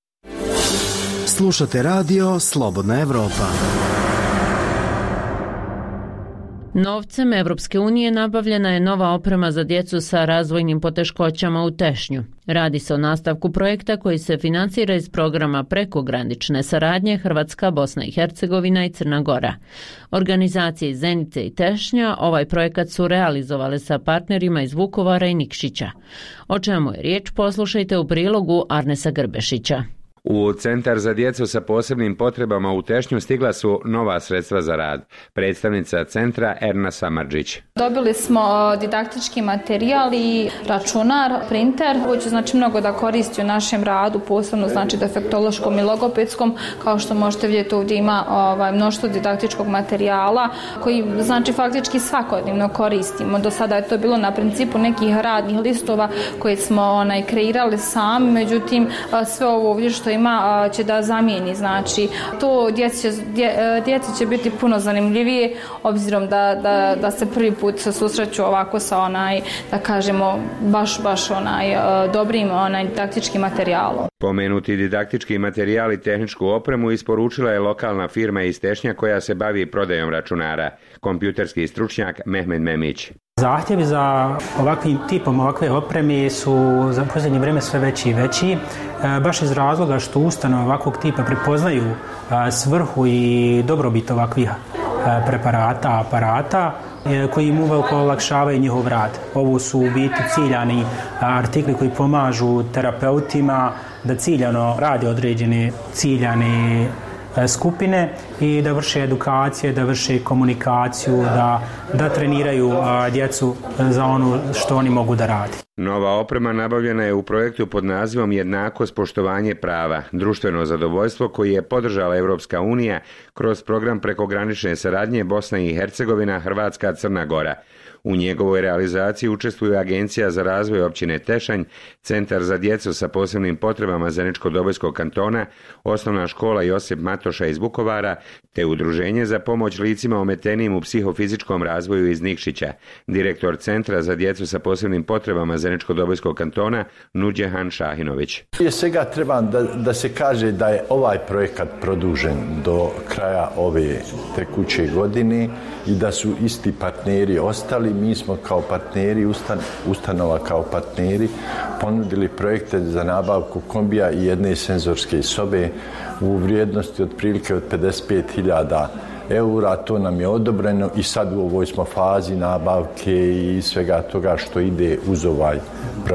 Slušate Radio Slobodna Europa. Novcem Evropske unije nabavljena je nova oprema za djecu sa razvojnim poteškoćama u Tešnju. Radi se o nastavku projekta koji se financira iz programa prekogranične saradnje Hrvatska, Bosna i Hercegovina i Crna Gora. Organizacije iz Zenice i Tešnja ovaj projekat su realizovale sa partnerima iz Vukovara i Nikšića. O čemu je riječ, poslušajte u prilogu Arnesa Grbešića. U Centar za djecu sa posebnim potrebama u Tešnju stigla su nova sredstva za rad. Predstavnica centra Erna Samardžić. Dobili smo didaktički materijal i računar, printer, koji će znači mnogo da koristi u našem radu, posebno znači defektološkom i logopedskom. Kao što možete vidjeti, ovdje ima ovaj, mnoštvo didaktičkog materijala koji znači faktički svakodnevno koristimo. Do sada je to bilo na principu nekih radnih listova koje smo onaj, kreirali sami, međutim sve ovo ovdje što ima će da zamijeni, znači to djeci će, dje, djeci će biti puno zanimljivije obzirom da, da, da se prvi put se susreću ovako sa onaj, da kažemo, baš, baš onaj dobrim onaj didaktički materijalom. Pomenuti didaktički materijal i tehničku opremu isporučila je lokalna firma iz Tešnja koja se bavi prodajom računara, kompjuterski stručnjak Mehmed Memić. Zahtjevi za ovakvim tipom ovakve opreme su za posljednje vrijeme sve veći i veći, baš iz razloga što ustanove ovakvog tipa prepoznaju svrhu i dobrobit ovakvih preparata, aparata koji im uveliko olakšavaju njihov rad. Ovo su u biti ciljani artikli koji pomažu terapeutima da ciljano rade određene ciljane skupine i da vrše edukacije, da vrše komunikaciju, da, da treniraju a, djecu za ono što oni mogu da rade. Nova oprema nabavljena je u projektu pod nazivom Jednakost, poštovanje prava, društveno zadovoljstvo koji je podržala Evropska unija kroz program prekogranične saradnje Bosna i Hercegovina, Hrvatska, Crna Gora. U njegovoj realizaciji učestvuju Agencija za razvoj općine Tešanj, Centar za djecu sa posebnim potrebama Zeničko-Dobojskog kantona, Osnovna škola Josip Matoša iz Vukovara, te Udruženje za pomoć licima ometenijim u psihofizičkom razvoju iz Nikšića. Direktor Centra za djecu sa posebnim potrebama Zeničko-Dobojskog kantona, Nudjehan Šahinović. Prije svega treba da, da se kaže da je ovaj projekat produžen do kraja ove tekuće godine i da su isti partneri ostali. Mi smo kao partneri, ustan, ustanova kao partneri, ponudili projekte za nabavku kombija i jedne senzorske sobe u vrijednosti otprilike od pedeset pet hiljada eura. To nam je odobreno i sad u ovoj smo fazi nabavke i svega toga što ide uz ovaj projekat.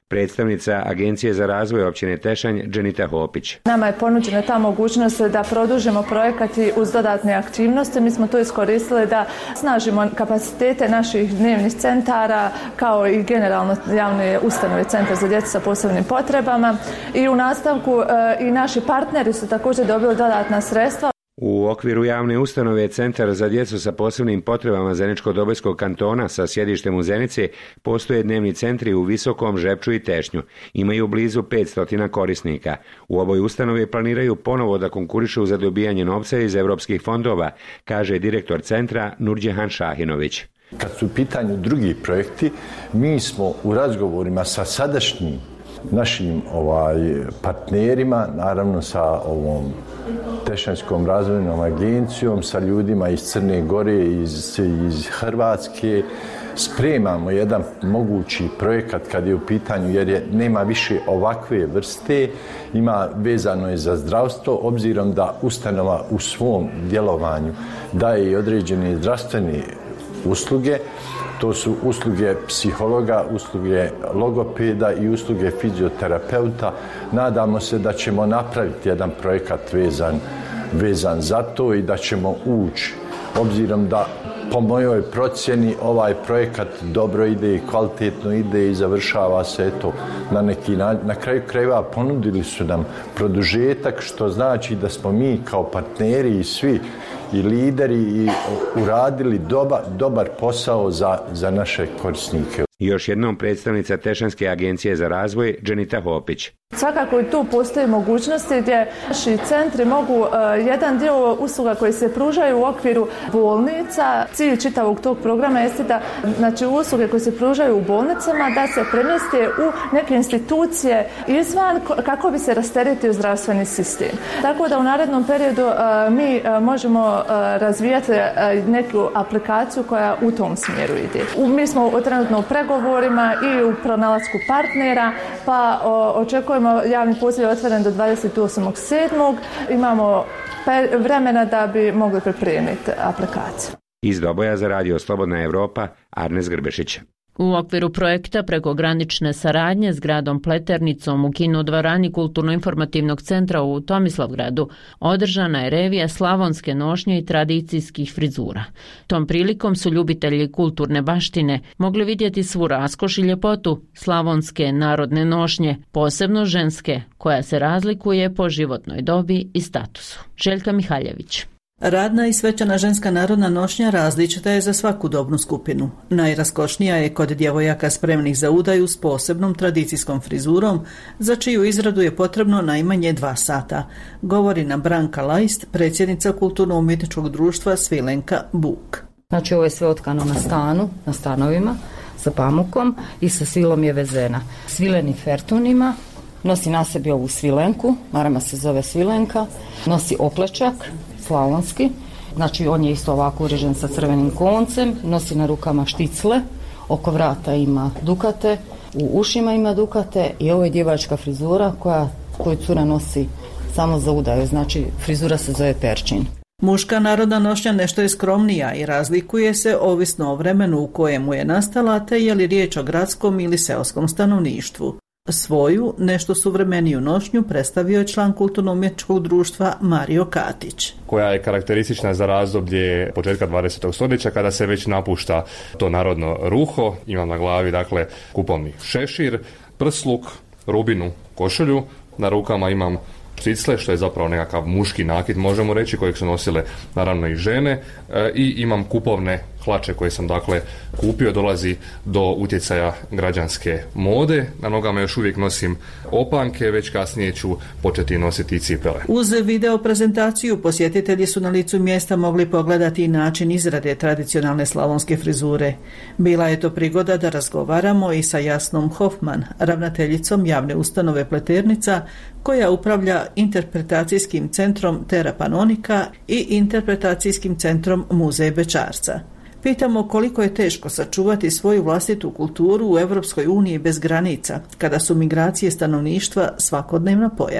Predstavnica Agencije za razvoj općine Tešanj, Dženita Hopić. Nama je ponuđena ta mogućnost da produžimo projekat i uz dodatne aktivnosti. Mi smo to iskoristili da snažimo kapacitete naših dnevnih centara kao i generalno javne ustanove Centar za djecu sa posebnim potrebama. I u nastavku e, i naši partneri su također dobili dodatna sredstva. U okviru javne ustanove Centar za djecu sa posebnim potrebama Zeničko-Dobojskog kantona sa sjedištem u Zenici postoje dnevni centri u Visokom, Žepču i Tešnju. Imaju blizu petsto korisnika. U ovoj ustanovi planiraju ponovo da konkurišu za dobijanje novca iz europskih fondova, kaže direktor centra Nurđehan Šahinović. Kad su u pitanju drugi projekti, mi smo u razgovorima sa sadašnjim našim ovaj, partnerima, naravno sa ovom Tešanjskom razvojnom agencijom, sa ljudima iz Crne Gore, iz, iz Hrvatske, spremamo jedan mogući projekat kad je u pitanju, jer je, nema više ovakve vrste, ima vezano je za zdravstvo, obzirom da ustanova u svom djelovanju daje i određene zdravstvene usluge. To su usluge psihologa, usluge logopeda i usluge fizioterapeuta. Nadamo se da ćemo napraviti jedan projekat vezan, vezan za to i da ćemo ući, obzirom da po mojoj procjeni ovaj projekat dobro ide i kvalitetno ide i završava se eto na neki na, na kraju krajeva ponudili su nam produžetak, što znači da smo mi kao partneri i svi i lideri i uradili dobar, dobar posao za, za naše korisnike. Još jednom predstavnica Tešanjske agencije za razvoj, Dženita Hopić. Svakako i tu postoji mogućnosti gdje naši centri mogu uh, jedan dio usluga koji se pružaju u okviru bolnica. Cilj čitavog tog programa jeste da znači, usluge koje se pružaju u bolnicama da se premjeste u neke institucije izvan kako bi se rasteretio zdravstveni sistem. Tako da u narednom periodu uh, mi uh, možemo uh, razvijati uh, neku aplikaciju koja u tom smjeru ide. U, mi smo trenutno u pregovorima i u pronalasku partnera, pa o, očekujemo javni poziv je otvoren do dvadeset osmog sedmog Imamo vremena da bi mogli pripremiti aplikaciju. Iz Doboja za Radio Slobodna Evropa, Arnes Grbešić. U okviru projekta prekogranične saradnje s gradom Pleternicom u kinodvorani Kulturno-informativnog centra u Tomislavgradu održana je revija slavonske nošnje i tradicijskih frizura. Tom prilikom su ljubitelji kulturne baštine mogli vidjeti svu raskoš i ljepotu slavonske narodne nošnje, posebno ženske, koja se razlikuje po životnoj dobi i statusu. Željka Mihaljević. Radna i svečana ženska narodna nošnja različita je za svaku dobnu skupinu. Najraskošnija je kod djevojaka spremnih za udaju s posebnom tradicijskom frizurom, za čiju izradu je potrebno najmanje dva sata, govori nam Branka Lajst, predsjednica Kulturno-umjetničkog društva Svilenka Buk. Znači ovo je sve otkano na stanu, na stanovima, sa pamukom i sa svilom je vezena. Svileni fertunima, nosi na sebi ovu svilenku, marama se zove svilenka, nosi oplečak, slavonski, znači on je isto ovako uređen sa crvenim koncem, nosi na rukama šticle, oko vrata ima dukate, u ušima ima dukate i ovo je djevačka frizura koja, koju cura nosi samo za udaju, znači frizura se zove perčin. Muška narodna nošnja nešto je skromnija i razlikuje se ovisno o vremenu u kojemu je nastala, te je li riječ o gradskom ili seoskom stanovništvu. Svoju, nešto suvremeniju nošnju predstavio je član Kulturno-umjetničkog društva Mario Katić. Koja je karakteristična za razdoblje početka dvadesetog stoljeća kada se već napušta to narodno ruho. Imam na glavi dakle kupovni šešir, prsluk, rubinu, košulju, na rukama imam šticle, što je zapravo nekakav muški nakit, možemo reći, kojeg su nosile naravno i žene, e, i imam kupovne hlače koje sam dakle kupio, dolazi do utjecaja građanske mode. Na nogama još uvijek nosim opanke, već kasnije ću početi nositi i cipele. Uz video prezentaciju posjetitelji su na licu mjesta mogli pogledati i način izrade tradicionalne slavonske frizure. Bila je to prigoda da razgovaramo i sa Jasnom Hoffman, ravnateljicom javne ustanove Pleternica, koja upravlja interpretacijskim centrom Terra Panonika i interpretacijskim centrom Muzej Bečarca. Pitamo koliko je teško sačuvati svoju vlastitu kulturu u Europskoj uniji bez granica, kada su migracije stanovništva svakodnevna pojava.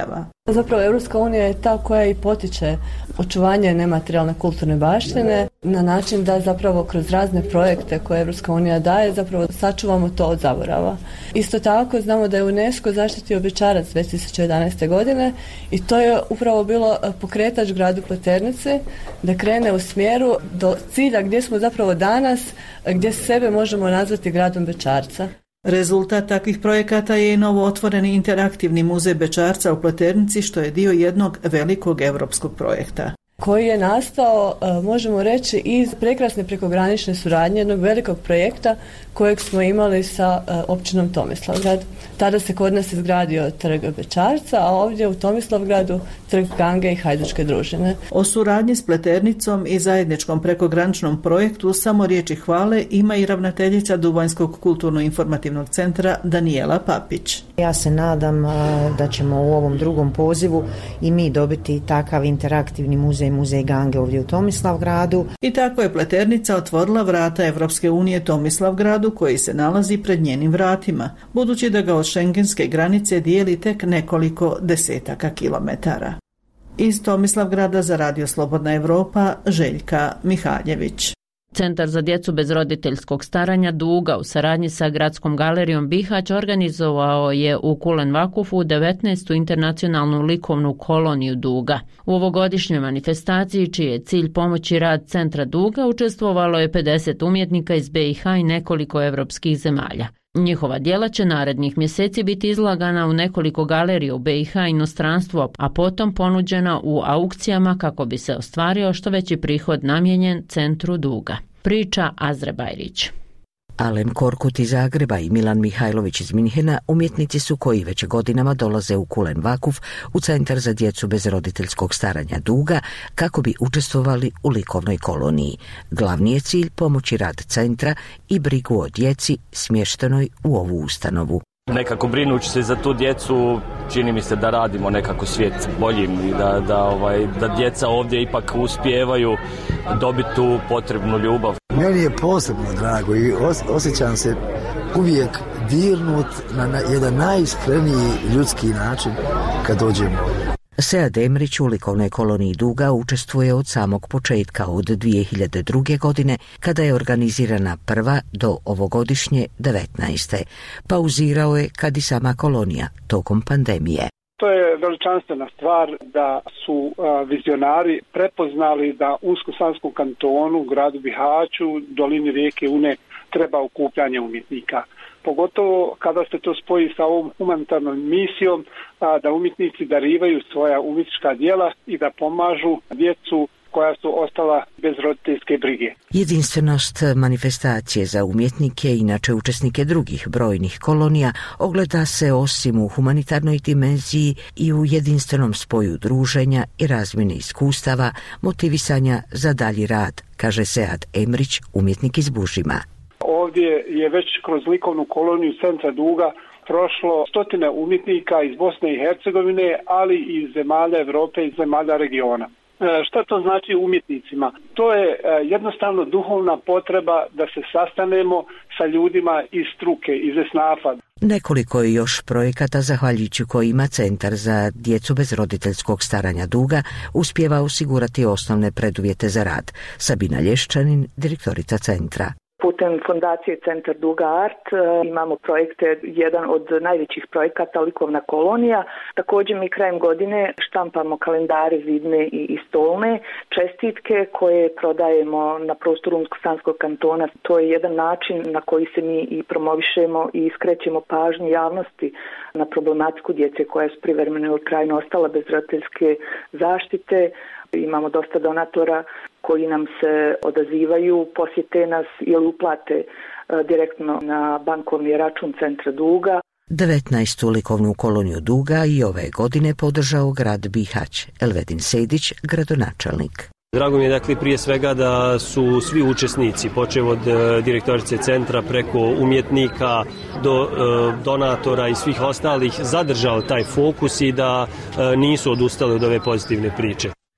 Zapravo Europska unija je ta koja i potiče očuvanje nematerijalne kulturne baštine na način da zapravo kroz razne projekte koje Europska unija daje zapravo sačuvamo to od zaborava. Isto tako znamo da je UNESCO zaštitio bećarac dvije tisuće jedanaeste. godine i to je upravo bilo pokretač gradu Pleternice da krene u smjeru do cilja gdje smo zapravo danas, gdje sebe možemo nazvati gradom bećarca. Rezultat takvih projekata je i novo otvoreni interaktivni muzej bećarca u Pleternici, što je dio jednog velikog europskog projekta. Koji je nastao, možemo reći, iz prekrasne prekogranične suradnje jednog velikog projekta kojeg smo imali sa općinom Tomislavgrad. Tada se kod nas izgradio trg bećarca, a ovdje u Tomislavgradu trg Gange i Hajdučke družine. O suradnji s Pleternicom i zajedničkom prekograničnom projektu samo riječi hvale ima i ravnateljica Duvanjskog kulturno-informativnog centra Danijela Papić. Ja se nadam da ćemo u ovom drugom pozivu i mi dobiti takav interaktivni muzej, muzej Gange ovdje u Tomislavgradu. I tako je Pleternica otvorila vrata Evropske unije Tomislavgradu koji se nalazi pred njenim vratima, budući da ga od šengenske granice dijeli tek nekoliko desetaka kilometara. Iz Tomislavgrada za Radio Slobodna Evropa, Željka Mihaljević. Centar za djecu bez roditeljskog staranja Duga u saradnji sa Gradskom galerijom Bihać organizovao je u Kulen Vakufu devetnaestu internacionalnu likovnu koloniju Duga. U ovogodišnjoj manifestaciji, čiji je cilj pomoći rad Centra Duga, učestvovalo je pedeset umjetnika iz be i ha i nekoliko evropskih zemalja. Njihova djela će narednih mjeseci biti izlagana u nekoliko galerija u be i ha i inostranstvu, a potom ponuđena u aukcijama kako bi se ostvario što veći prihod namijenjen Centru Duga. Priča Azre Bajrić. Alen Korkut iz Zagreba i Milan Mihajlović iz Minhena umjetnici su koji već godinama dolaze u Kulen Vakuf, u Centar za djecu bez roditeljskog staranja Duga, kako bi učestvovali u likovnoj koloniji. Glavni je cilj pomoći rad centra i brigu o djeci smještenoj u ovu ustanovu. Nekako brinući se za tu djecu, čini mi se da radimo nekako svijet boljim i da, da, ovaj, da djeca ovdje ipak uspijevaju dobiti tu potrebnu ljubav. Meni je posebno drago i osjećam se uvijek dirnut na jedan najiskreniji ljudski način kad dođemo ovdje. Sead Emrić u likovnoj koloniji Duga učestvuje od samog početka, od dvije hiljade druge. godine, kada je organizirana prva do ovogodišnje devetnaeste. Pauzirao je kad i sama kolonija tokom pandemije. To je veličanstvena stvar da su vizionari prepoznali da u Unsko-Sanskom kantonu, gradu Bihaću, dolini rijeke Une treba okupljanje umjetnika. Pogotovo kada se to spoji sa ovom humanitarnom misijom, da umjetnici darivaju svoja umjetnička djela i da pomažu djecu koja su ostala bez roditeljske brige. Jedinstvenost manifestacije za umjetnike i inače učesnike drugih brojnih kolonija ogleda se osim u humanitarnoj dimenziji i u jedinstvenom spoju druženja i razmjene iskustava, motivisanja za dalji rad, kaže Sead Emrić, umjetnik iz Bužima. Ovdje je već kroz likovnu koloniju Centra Duga prošlo stotine umjetnika iz Bosne i Hercegovine, ali i iz zemalja Europe i zemalja regiona. Šta to znači umjetnicima? To je jednostavno duhovna potreba da se sastanemo sa ljudima iz struke, iz esnafa. Nekoliko je još projekata zahvaljujući kojima Centar za djecu bez roditeljskog staranja Duga uspijeva osigurati osnovne preduvjete za rad. Sabina Lješčanin, direktorica centra. Putem fondacije Centar Duga Art imamo projekte, jedan od najvećih projekata likovna kolonija. Također mi krajem godine štampamo kalendare vidne i stolne čestitke koje prodajemo na prostoru Unsko-Sanskog kantona. To je jedan način na koji se mi i promovišemo i skrećemo pažnju javnosti na problematiku djece koja su privremeno ili trajno ostala bez roditeljske zaštite. Imamo dosta donatora koji nam se odazivaju, posjete nas ili uplate direktno na bankovni račun Centra Duga. devetnaestu likovnu koloniju Duga i ove godine podržao grad Bihać. Elvedin Sejdić, gradonačelnik. Drago mi je dakle prije svega da su svi učesnici, počev od e, direktorice centra preko umjetnika do e, donatora i svih ostalih, zadržali taj fokus i da e, nisu odustali od ove pozitivne priče.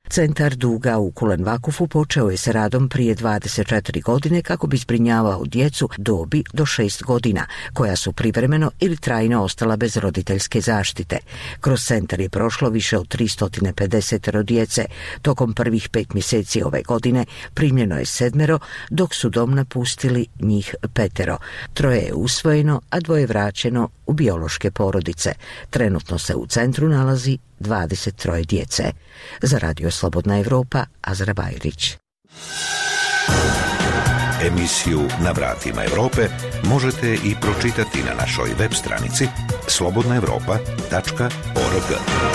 Centar Duga u Kulen Vakufu počeo je sa radom prije dvadeset četiri godine kako bi zbrinjavao djecu dobi do šest godina, koja su privremeno ili trajno ostala bez roditeljske zaštite. Kroz centar je prošlo više od tristo pedeset djece. Tokom prvih pet mjeseci ove godine primljeno je sedmero, dok su dom napustili njih petero. Troje je usvojeno, a dvoje vraćeno u biološke porodice. Trenutno se u centru nalazi dvadeset tri djece. Za Radio Slobodna Evropa, Azra Bajrić. Emisiju Na vratima Evrope možete i pročitati na našoj web stranici slobodna evropa tačka org.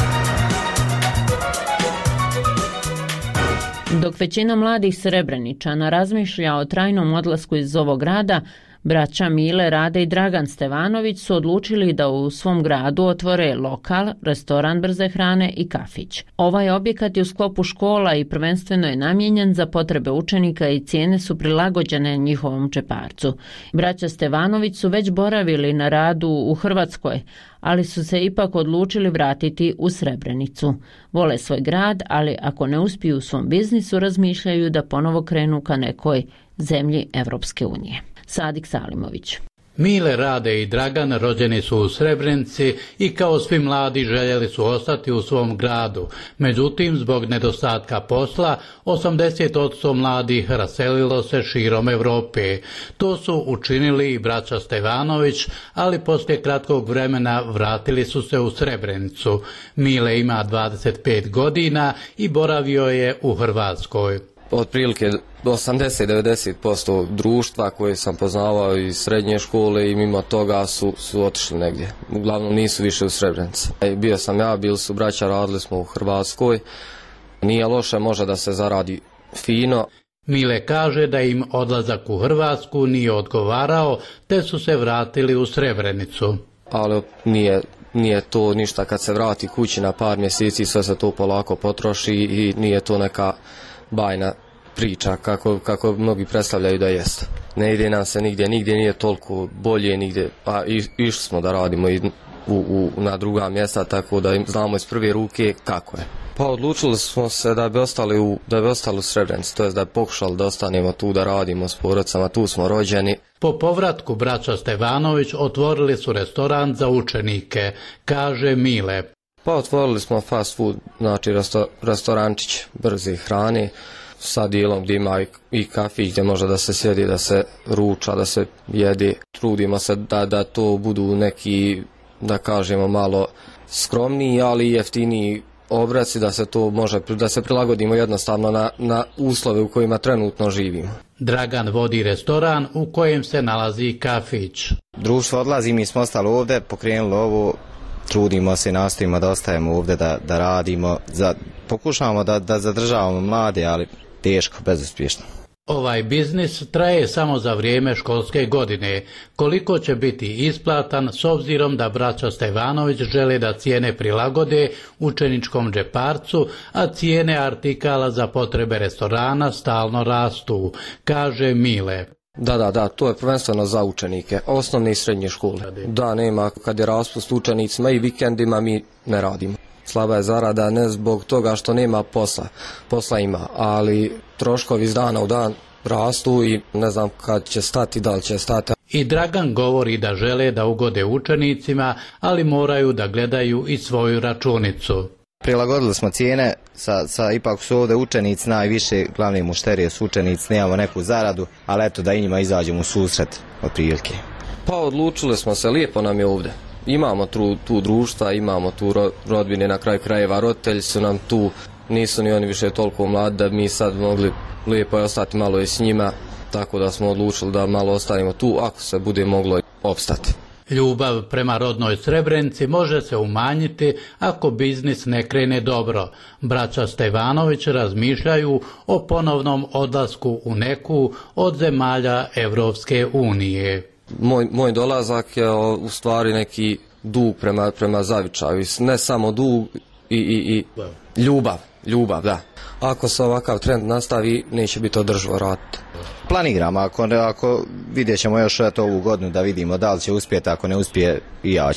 Dok većina mladih Srebreničana razmišlja o trajnom odlasku iz ovog grada, braća Mile, Rade i Dragan Stevanović su odlučili da u svom gradu otvore lokal, restoran brze hrane i kafić. Ovaj objekat je u sklopu škola i prvenstveno je namijenjen za potrebe učenika i cijene su prilagođene njihovom džeparcu. Braća Stevanović su već boravili na radu u Hrvatskoj, ali su se ipak odlučili vratiti u Srebrenicu. Vole svoj grad, ali ako ne uspiju u svom biznisu, razmišljaju da ponovo krenu ka nekoj zemlji Evropske unije. Sadik Salimović. Mile, Rade i Dragan rođeni su u Srebrenici i kao svi mladi željeli su ostati u svom gradu. Međutim, zbog nedostatka posla, osamdeset posto mladih raselilo se širom Evrope. To su učinili i braća Stevanović, ali poslije kratkog vremena vratili su se u Srebrenicu. Mile ima dvadeset pet godina i boravio je u Hrvatskoj. Otprilike osamdeset do devedeset posto društva koje sam poznavao iz srednje škole i mimo toga su, su otišli negdje. Uglavnom nisu više u Srebrenici. Bio sam ja, bili su braća, radili smo u Hrvatskoj. Nije loše, može da se zaradi fino. Mile kaže da im odlazak u Hrvatsku nije odgovarao, te su se vratili u Srebrenicu. Ali nije, nije to ništa kad se vrati kući na par mjeseci, sve se to polako potroši i nije to neka bajna priča kako, kako mnogi predstavljaju da jest. Ne ide nam se nigdje, nigdje nije toliko bolje, nigdje, a iš, išli smo da radimo i u, u, na druga mjesta, tako da znamo iz prve ruke kako je. Pa odlučili smo se da bi ostali u, da bi ostali u Srebrenici, to jest da bi pokušali da ostanemo tu, da radimo s porodicama, tu smo rođeni. Po povratku braća Stevanović otvorili su restoran za učenike, kaže Mile. Pa otvorili smo fast food, znači resto, restorančić brze hrane, sa dijelom gdje ima i, i kafić gdje može da se sjedi, da se ruča, da se jede. Trudimo se da, da to budu neki, da kažemo, malo skromniji, ali jeftiniji obraci, da se to može, da se prilagodimo jednostavno na, na uslove u kojima trenutno živimo. Dragan vodi restoran u kojem se nalazi kafić. Društvo odlazi, mi smo ostali ovdje, pokrenuli ovo, trudimo se, nastojimo da ostajemo ovdje, da, da radimo, za, pokušavamo da, da zadržavamo mlade, ali teško, bezuspješno. Ovaj biznis traje samo za vrijeme školske godine. Koliko će biti isplatan s obzirom da braća Stevanović žele da cijene prilagode učeničkom džeparcu, a cijene artikala za potrebe restorana stalno rastu, kaže Mile. Da, da, da, to je prvenstveno za učenike, osnovne i srednje škole. Da, nema, kad je raspust učenicima i vikendima mi ne radimo. Slaba je zarada ne zbog toga što nema posla, posla ima, ali troškovi iz dana u dan rastu i ne znam kad će stati, da li će stati. I Dragan govori da žele da ugode učenicima, ali moraju da gledaju i svoju računicu. Prilagodili smo cijene, sa, sa, ipak su ovdje učenici najviše, glavni mušterije su učenici, nemamo neku zaradu, ali eto da i njima izađemo u susret od prilike. Pa odlučili smo se, lijepo nam je ovdje. Imamo tu, tu društva, imamo tu ro, rodbine, na kraju krajeva roditelji su nam tu, nisu ni oni više toliko mladi da mi sad mogli lijepo ostati malo i s njima, tako da smo odlučili da malo ostanemo tu ako se bude moglo opstati. Ljubav prema rodnoj Srebrenici može se umanjiti ako biznis ne krene dobro. Braća Stevanović razmišljaju o ponovnom odlasku u neku od zemalja Evropske unije. Moj, moj dolazak je u stvari neki dug prema, prema zavičaju, ne samo dug i, i, i ljubav, ljubav, da. Ako se ovakav trend nastavi, neće biti održivo raditi. Planiramo, ako, ako vidjet ćemo još eto ovu godinu da vidimo da li će uspjeti, ako ne uspije i ja ću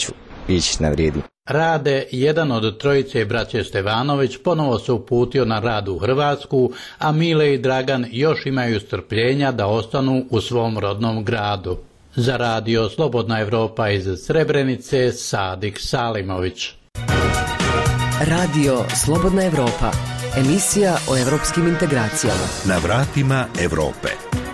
ići ne vrijedi. Rade, jedan od trojice braće Stevanović, ponovo se uputio na rad u Hrvatsku, a Mile i Dragan još imaju strpljenja da ostanu u svom rodnom gradu. Za radio Slobodna Evropa iz Srebrenice, Sadik Salimović. Radio Slobodna Evropa, emisija o evropskim integracijama. Na vratima Evrope.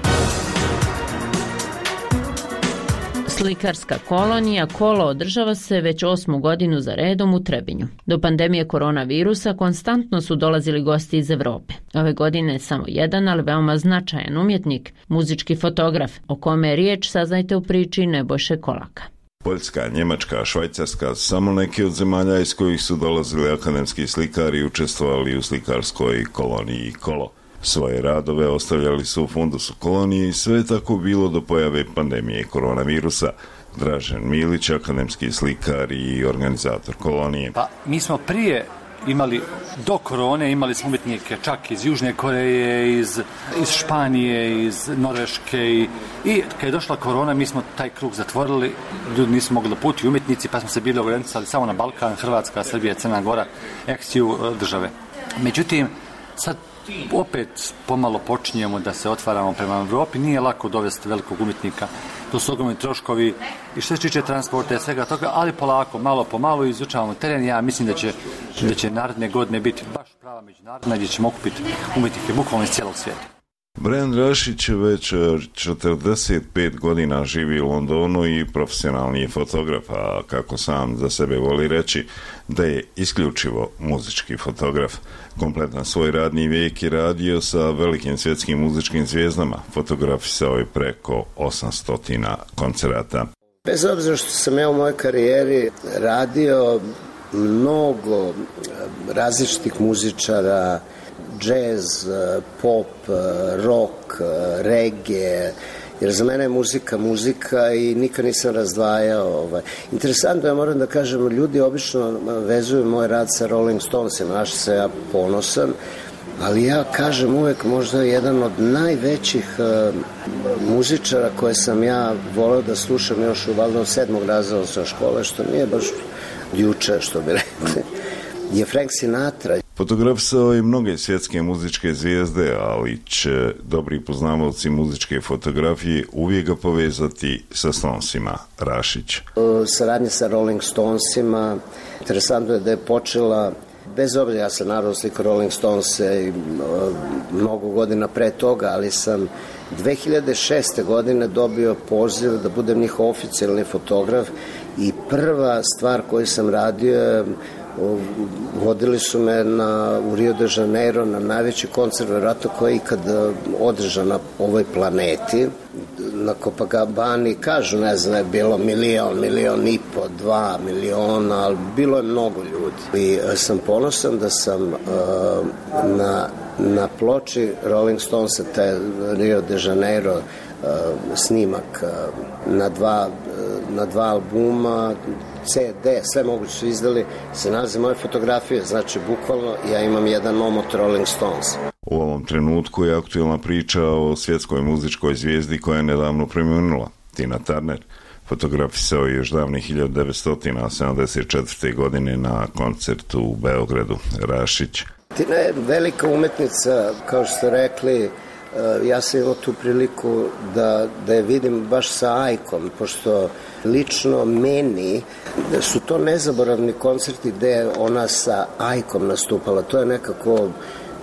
Slikarska kolonija Kolo održava se već osmu godinu za redom u Trebinju. Do pandemije koronavirusa konstantno su dolazili gosti iz Evrope. Ove godine samo jedan, ali veoma značajan umjetnik, muzički fotograf, o kome je riječ saznajte u priči Nebojše Kolaka. Poljska, Njemačka, Švajcarska, samo neki od zemalja iz kojih su dolazili akademski slikari i učestvovali u slikarskoj koloniji Kolo. Svoje radove ostavljali su u fundusu kolonije i sve je tako bilo do pojave pandemije koronavirusa. Dražen Milić, akademski slikar i organizator kolonije. Pa mi smo prije imali, do korone imali smo umjetnike čak iz Južne Koreje, iz, iz Španije, iz Norveške i, i kad je došla korona mi smo taj krug zatvorili, ljudi nisu mogli puti umjetnici pa smo se bili ograničili samo na Balkan, Hrvatska, Srbija, Crna Gora, eksiju države. Međutim, sad opet pomalo počinjemo da se otvaramo prema Evropi, nije lako dovesti velikog umjetnika, to su ogromni troškovi i što se tiče transporta i svega toga, ali polako, malo po malo izučavamo teren. Ja mislim da će, da će naredne godine biti baš prava međunarodna gdje ćemo okupiti umjetnike bukvalno iz cijelog svijeta. Brian Rašić već četrdeset pet godina živi u Londonu i profesionalni je fotograf, a kako sam za sebe voli reći da je isključivo muzički fotograf. Kompletan svoj radni vijek je radio sa velikim svjetskim muzičkim zvijezdama, fotografisao je preko osamsto koncerata. Bez obzira što sam ja u mojoj karijeri radio mnogo različitih muzičara, džez, pop, rock, reggae, jer za mene je muzika muzika i nikad nisam razdvajao. Ovaj. Interesantno, ja moram da kažem, ljudi obično vezuju moj rad sa Rolling Stonesima, na što se ja ponosan, ali ja kažem uvek možda jedan od najvećih uh, muzičara koje sam ja voleo da slušam još u valjda sedmog razreda osnovne škole, što nije baš juče, što bi rekli, je Frank Sinatra. Fotografisao je mnoge svjetske muzičke zvijezde, ali će dobri poznavaoci muzičke fotografije uvijek ga povezati sa Stonesima. Rašić. Saradnja sa Rolling Stonesima, interesantno je da je počela, bez obzira, ja sam naravno slikao Rolling Stones i mnogo godina pre toga, ali sam dve hiljade šeste. godine dobio poziv da budem njihov oficijalni fotograf i prva stvar koju sam radio je vodili su me na, u Rio de Janeiro na najveći koncert vjerojatno koji je ikad održan na ovoj planeti, na Copacabani. Kažu, ne znam, je bilo milion, milion i po, dva miliona, ali bilo je mnogo ljudi. I sam ponosan da sam uh, na, na ploči Rolling Stonesa, taj Rio de Janeiro uh, snimak uh, na dva, uh, na dva albuma, ce de, sve moguće su izdali, se nalaze moje fotografije, znači bukvalno ja imam jedan omot Rolling Stones. U ovom trenutku je aktualna priča o svjetskoj muzičkoj zvijezdi koja je nedavno preminula, Tina Turner. Fotografisao je još davne hiljadu devetsto sedamdeset četvrte. godine na koncertu u Beogradu. Rašić. Tina je velika umetnica, kao što ste rekli. Ja sam imao tu priliku da, da je vidim baš sa Ajkom, pošto lično meni da su to nezaboravni koncerti gde je ona sa Ajkom nastupala. To je nekako uh,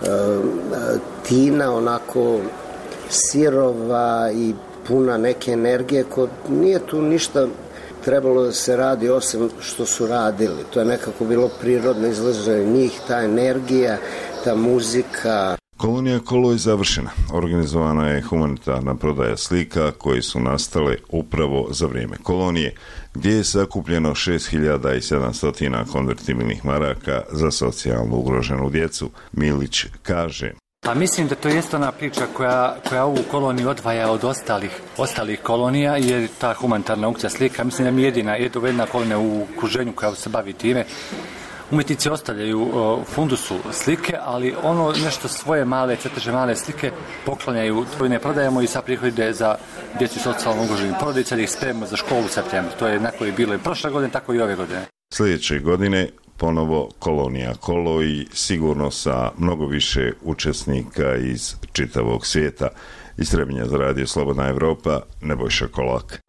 Tina onako sirova i puna neke energije, ko nije tu ništa trebalo da se radi osim što su radili. To je nekako bilo prirodno izlaženje njih, ta energija, ta muzika. Kolonija Kolo je završena. Organizovana je humanitarna prodaja slika koje su nastale upravo za vrijeme kolonije, gdje je sakupljeno šest hiljada sedamsto konvertibilnih maraka za socijalno ugroženu djecu. Milić kaže: Pa mislim da to je ona priča koja, koja ovu koloniju odvaja od ostalih, ostalih kolonija, jer ta humanitarna aukcija slika, mislim da mi jedina, jedna kolonija u okruženju koja se bavi time. umjetnici ostavljaju uh, fundusu slike, ali ono nešto svoje male, crteže male slike poklanjaju, to ne prodajemo i sad prihode za djecu socijalno ugroženih porodica, da ih spremimo za školu u septembru. To je jednako je bilo i prošle godine, tako i ove godine. Sljedeće godine ponovo kolonija kolo i sigurno sa mnogo više učesnika iz čitavog svijeta. Iz Trebinja za radio Slobodna Evropa, Nebojša Kolak.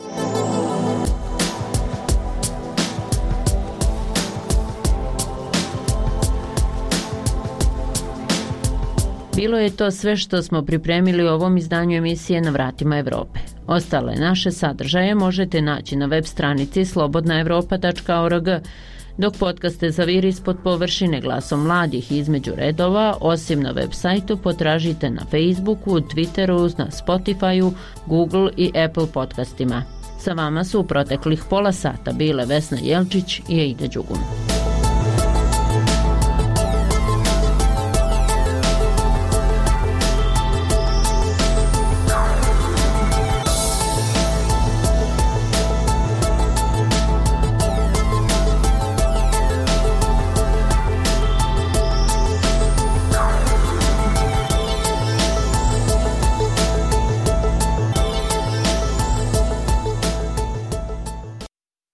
Bilo je to sve što smo pripremili u ovom izdanju emisije Na vratima Evrope. Ostale naše sadržaje možete naći na web stranici slobodna evropa tačka org, dok podcaste Zaviri ispod površine glasom mladih između redova, osim na web sajtu, potražite na Facebooku, Twitteru, na Spotifyu, Google i Apple podcastima. Sa vama su u proteklih pola sata bile Vesna Jelčić i Aida Đugum.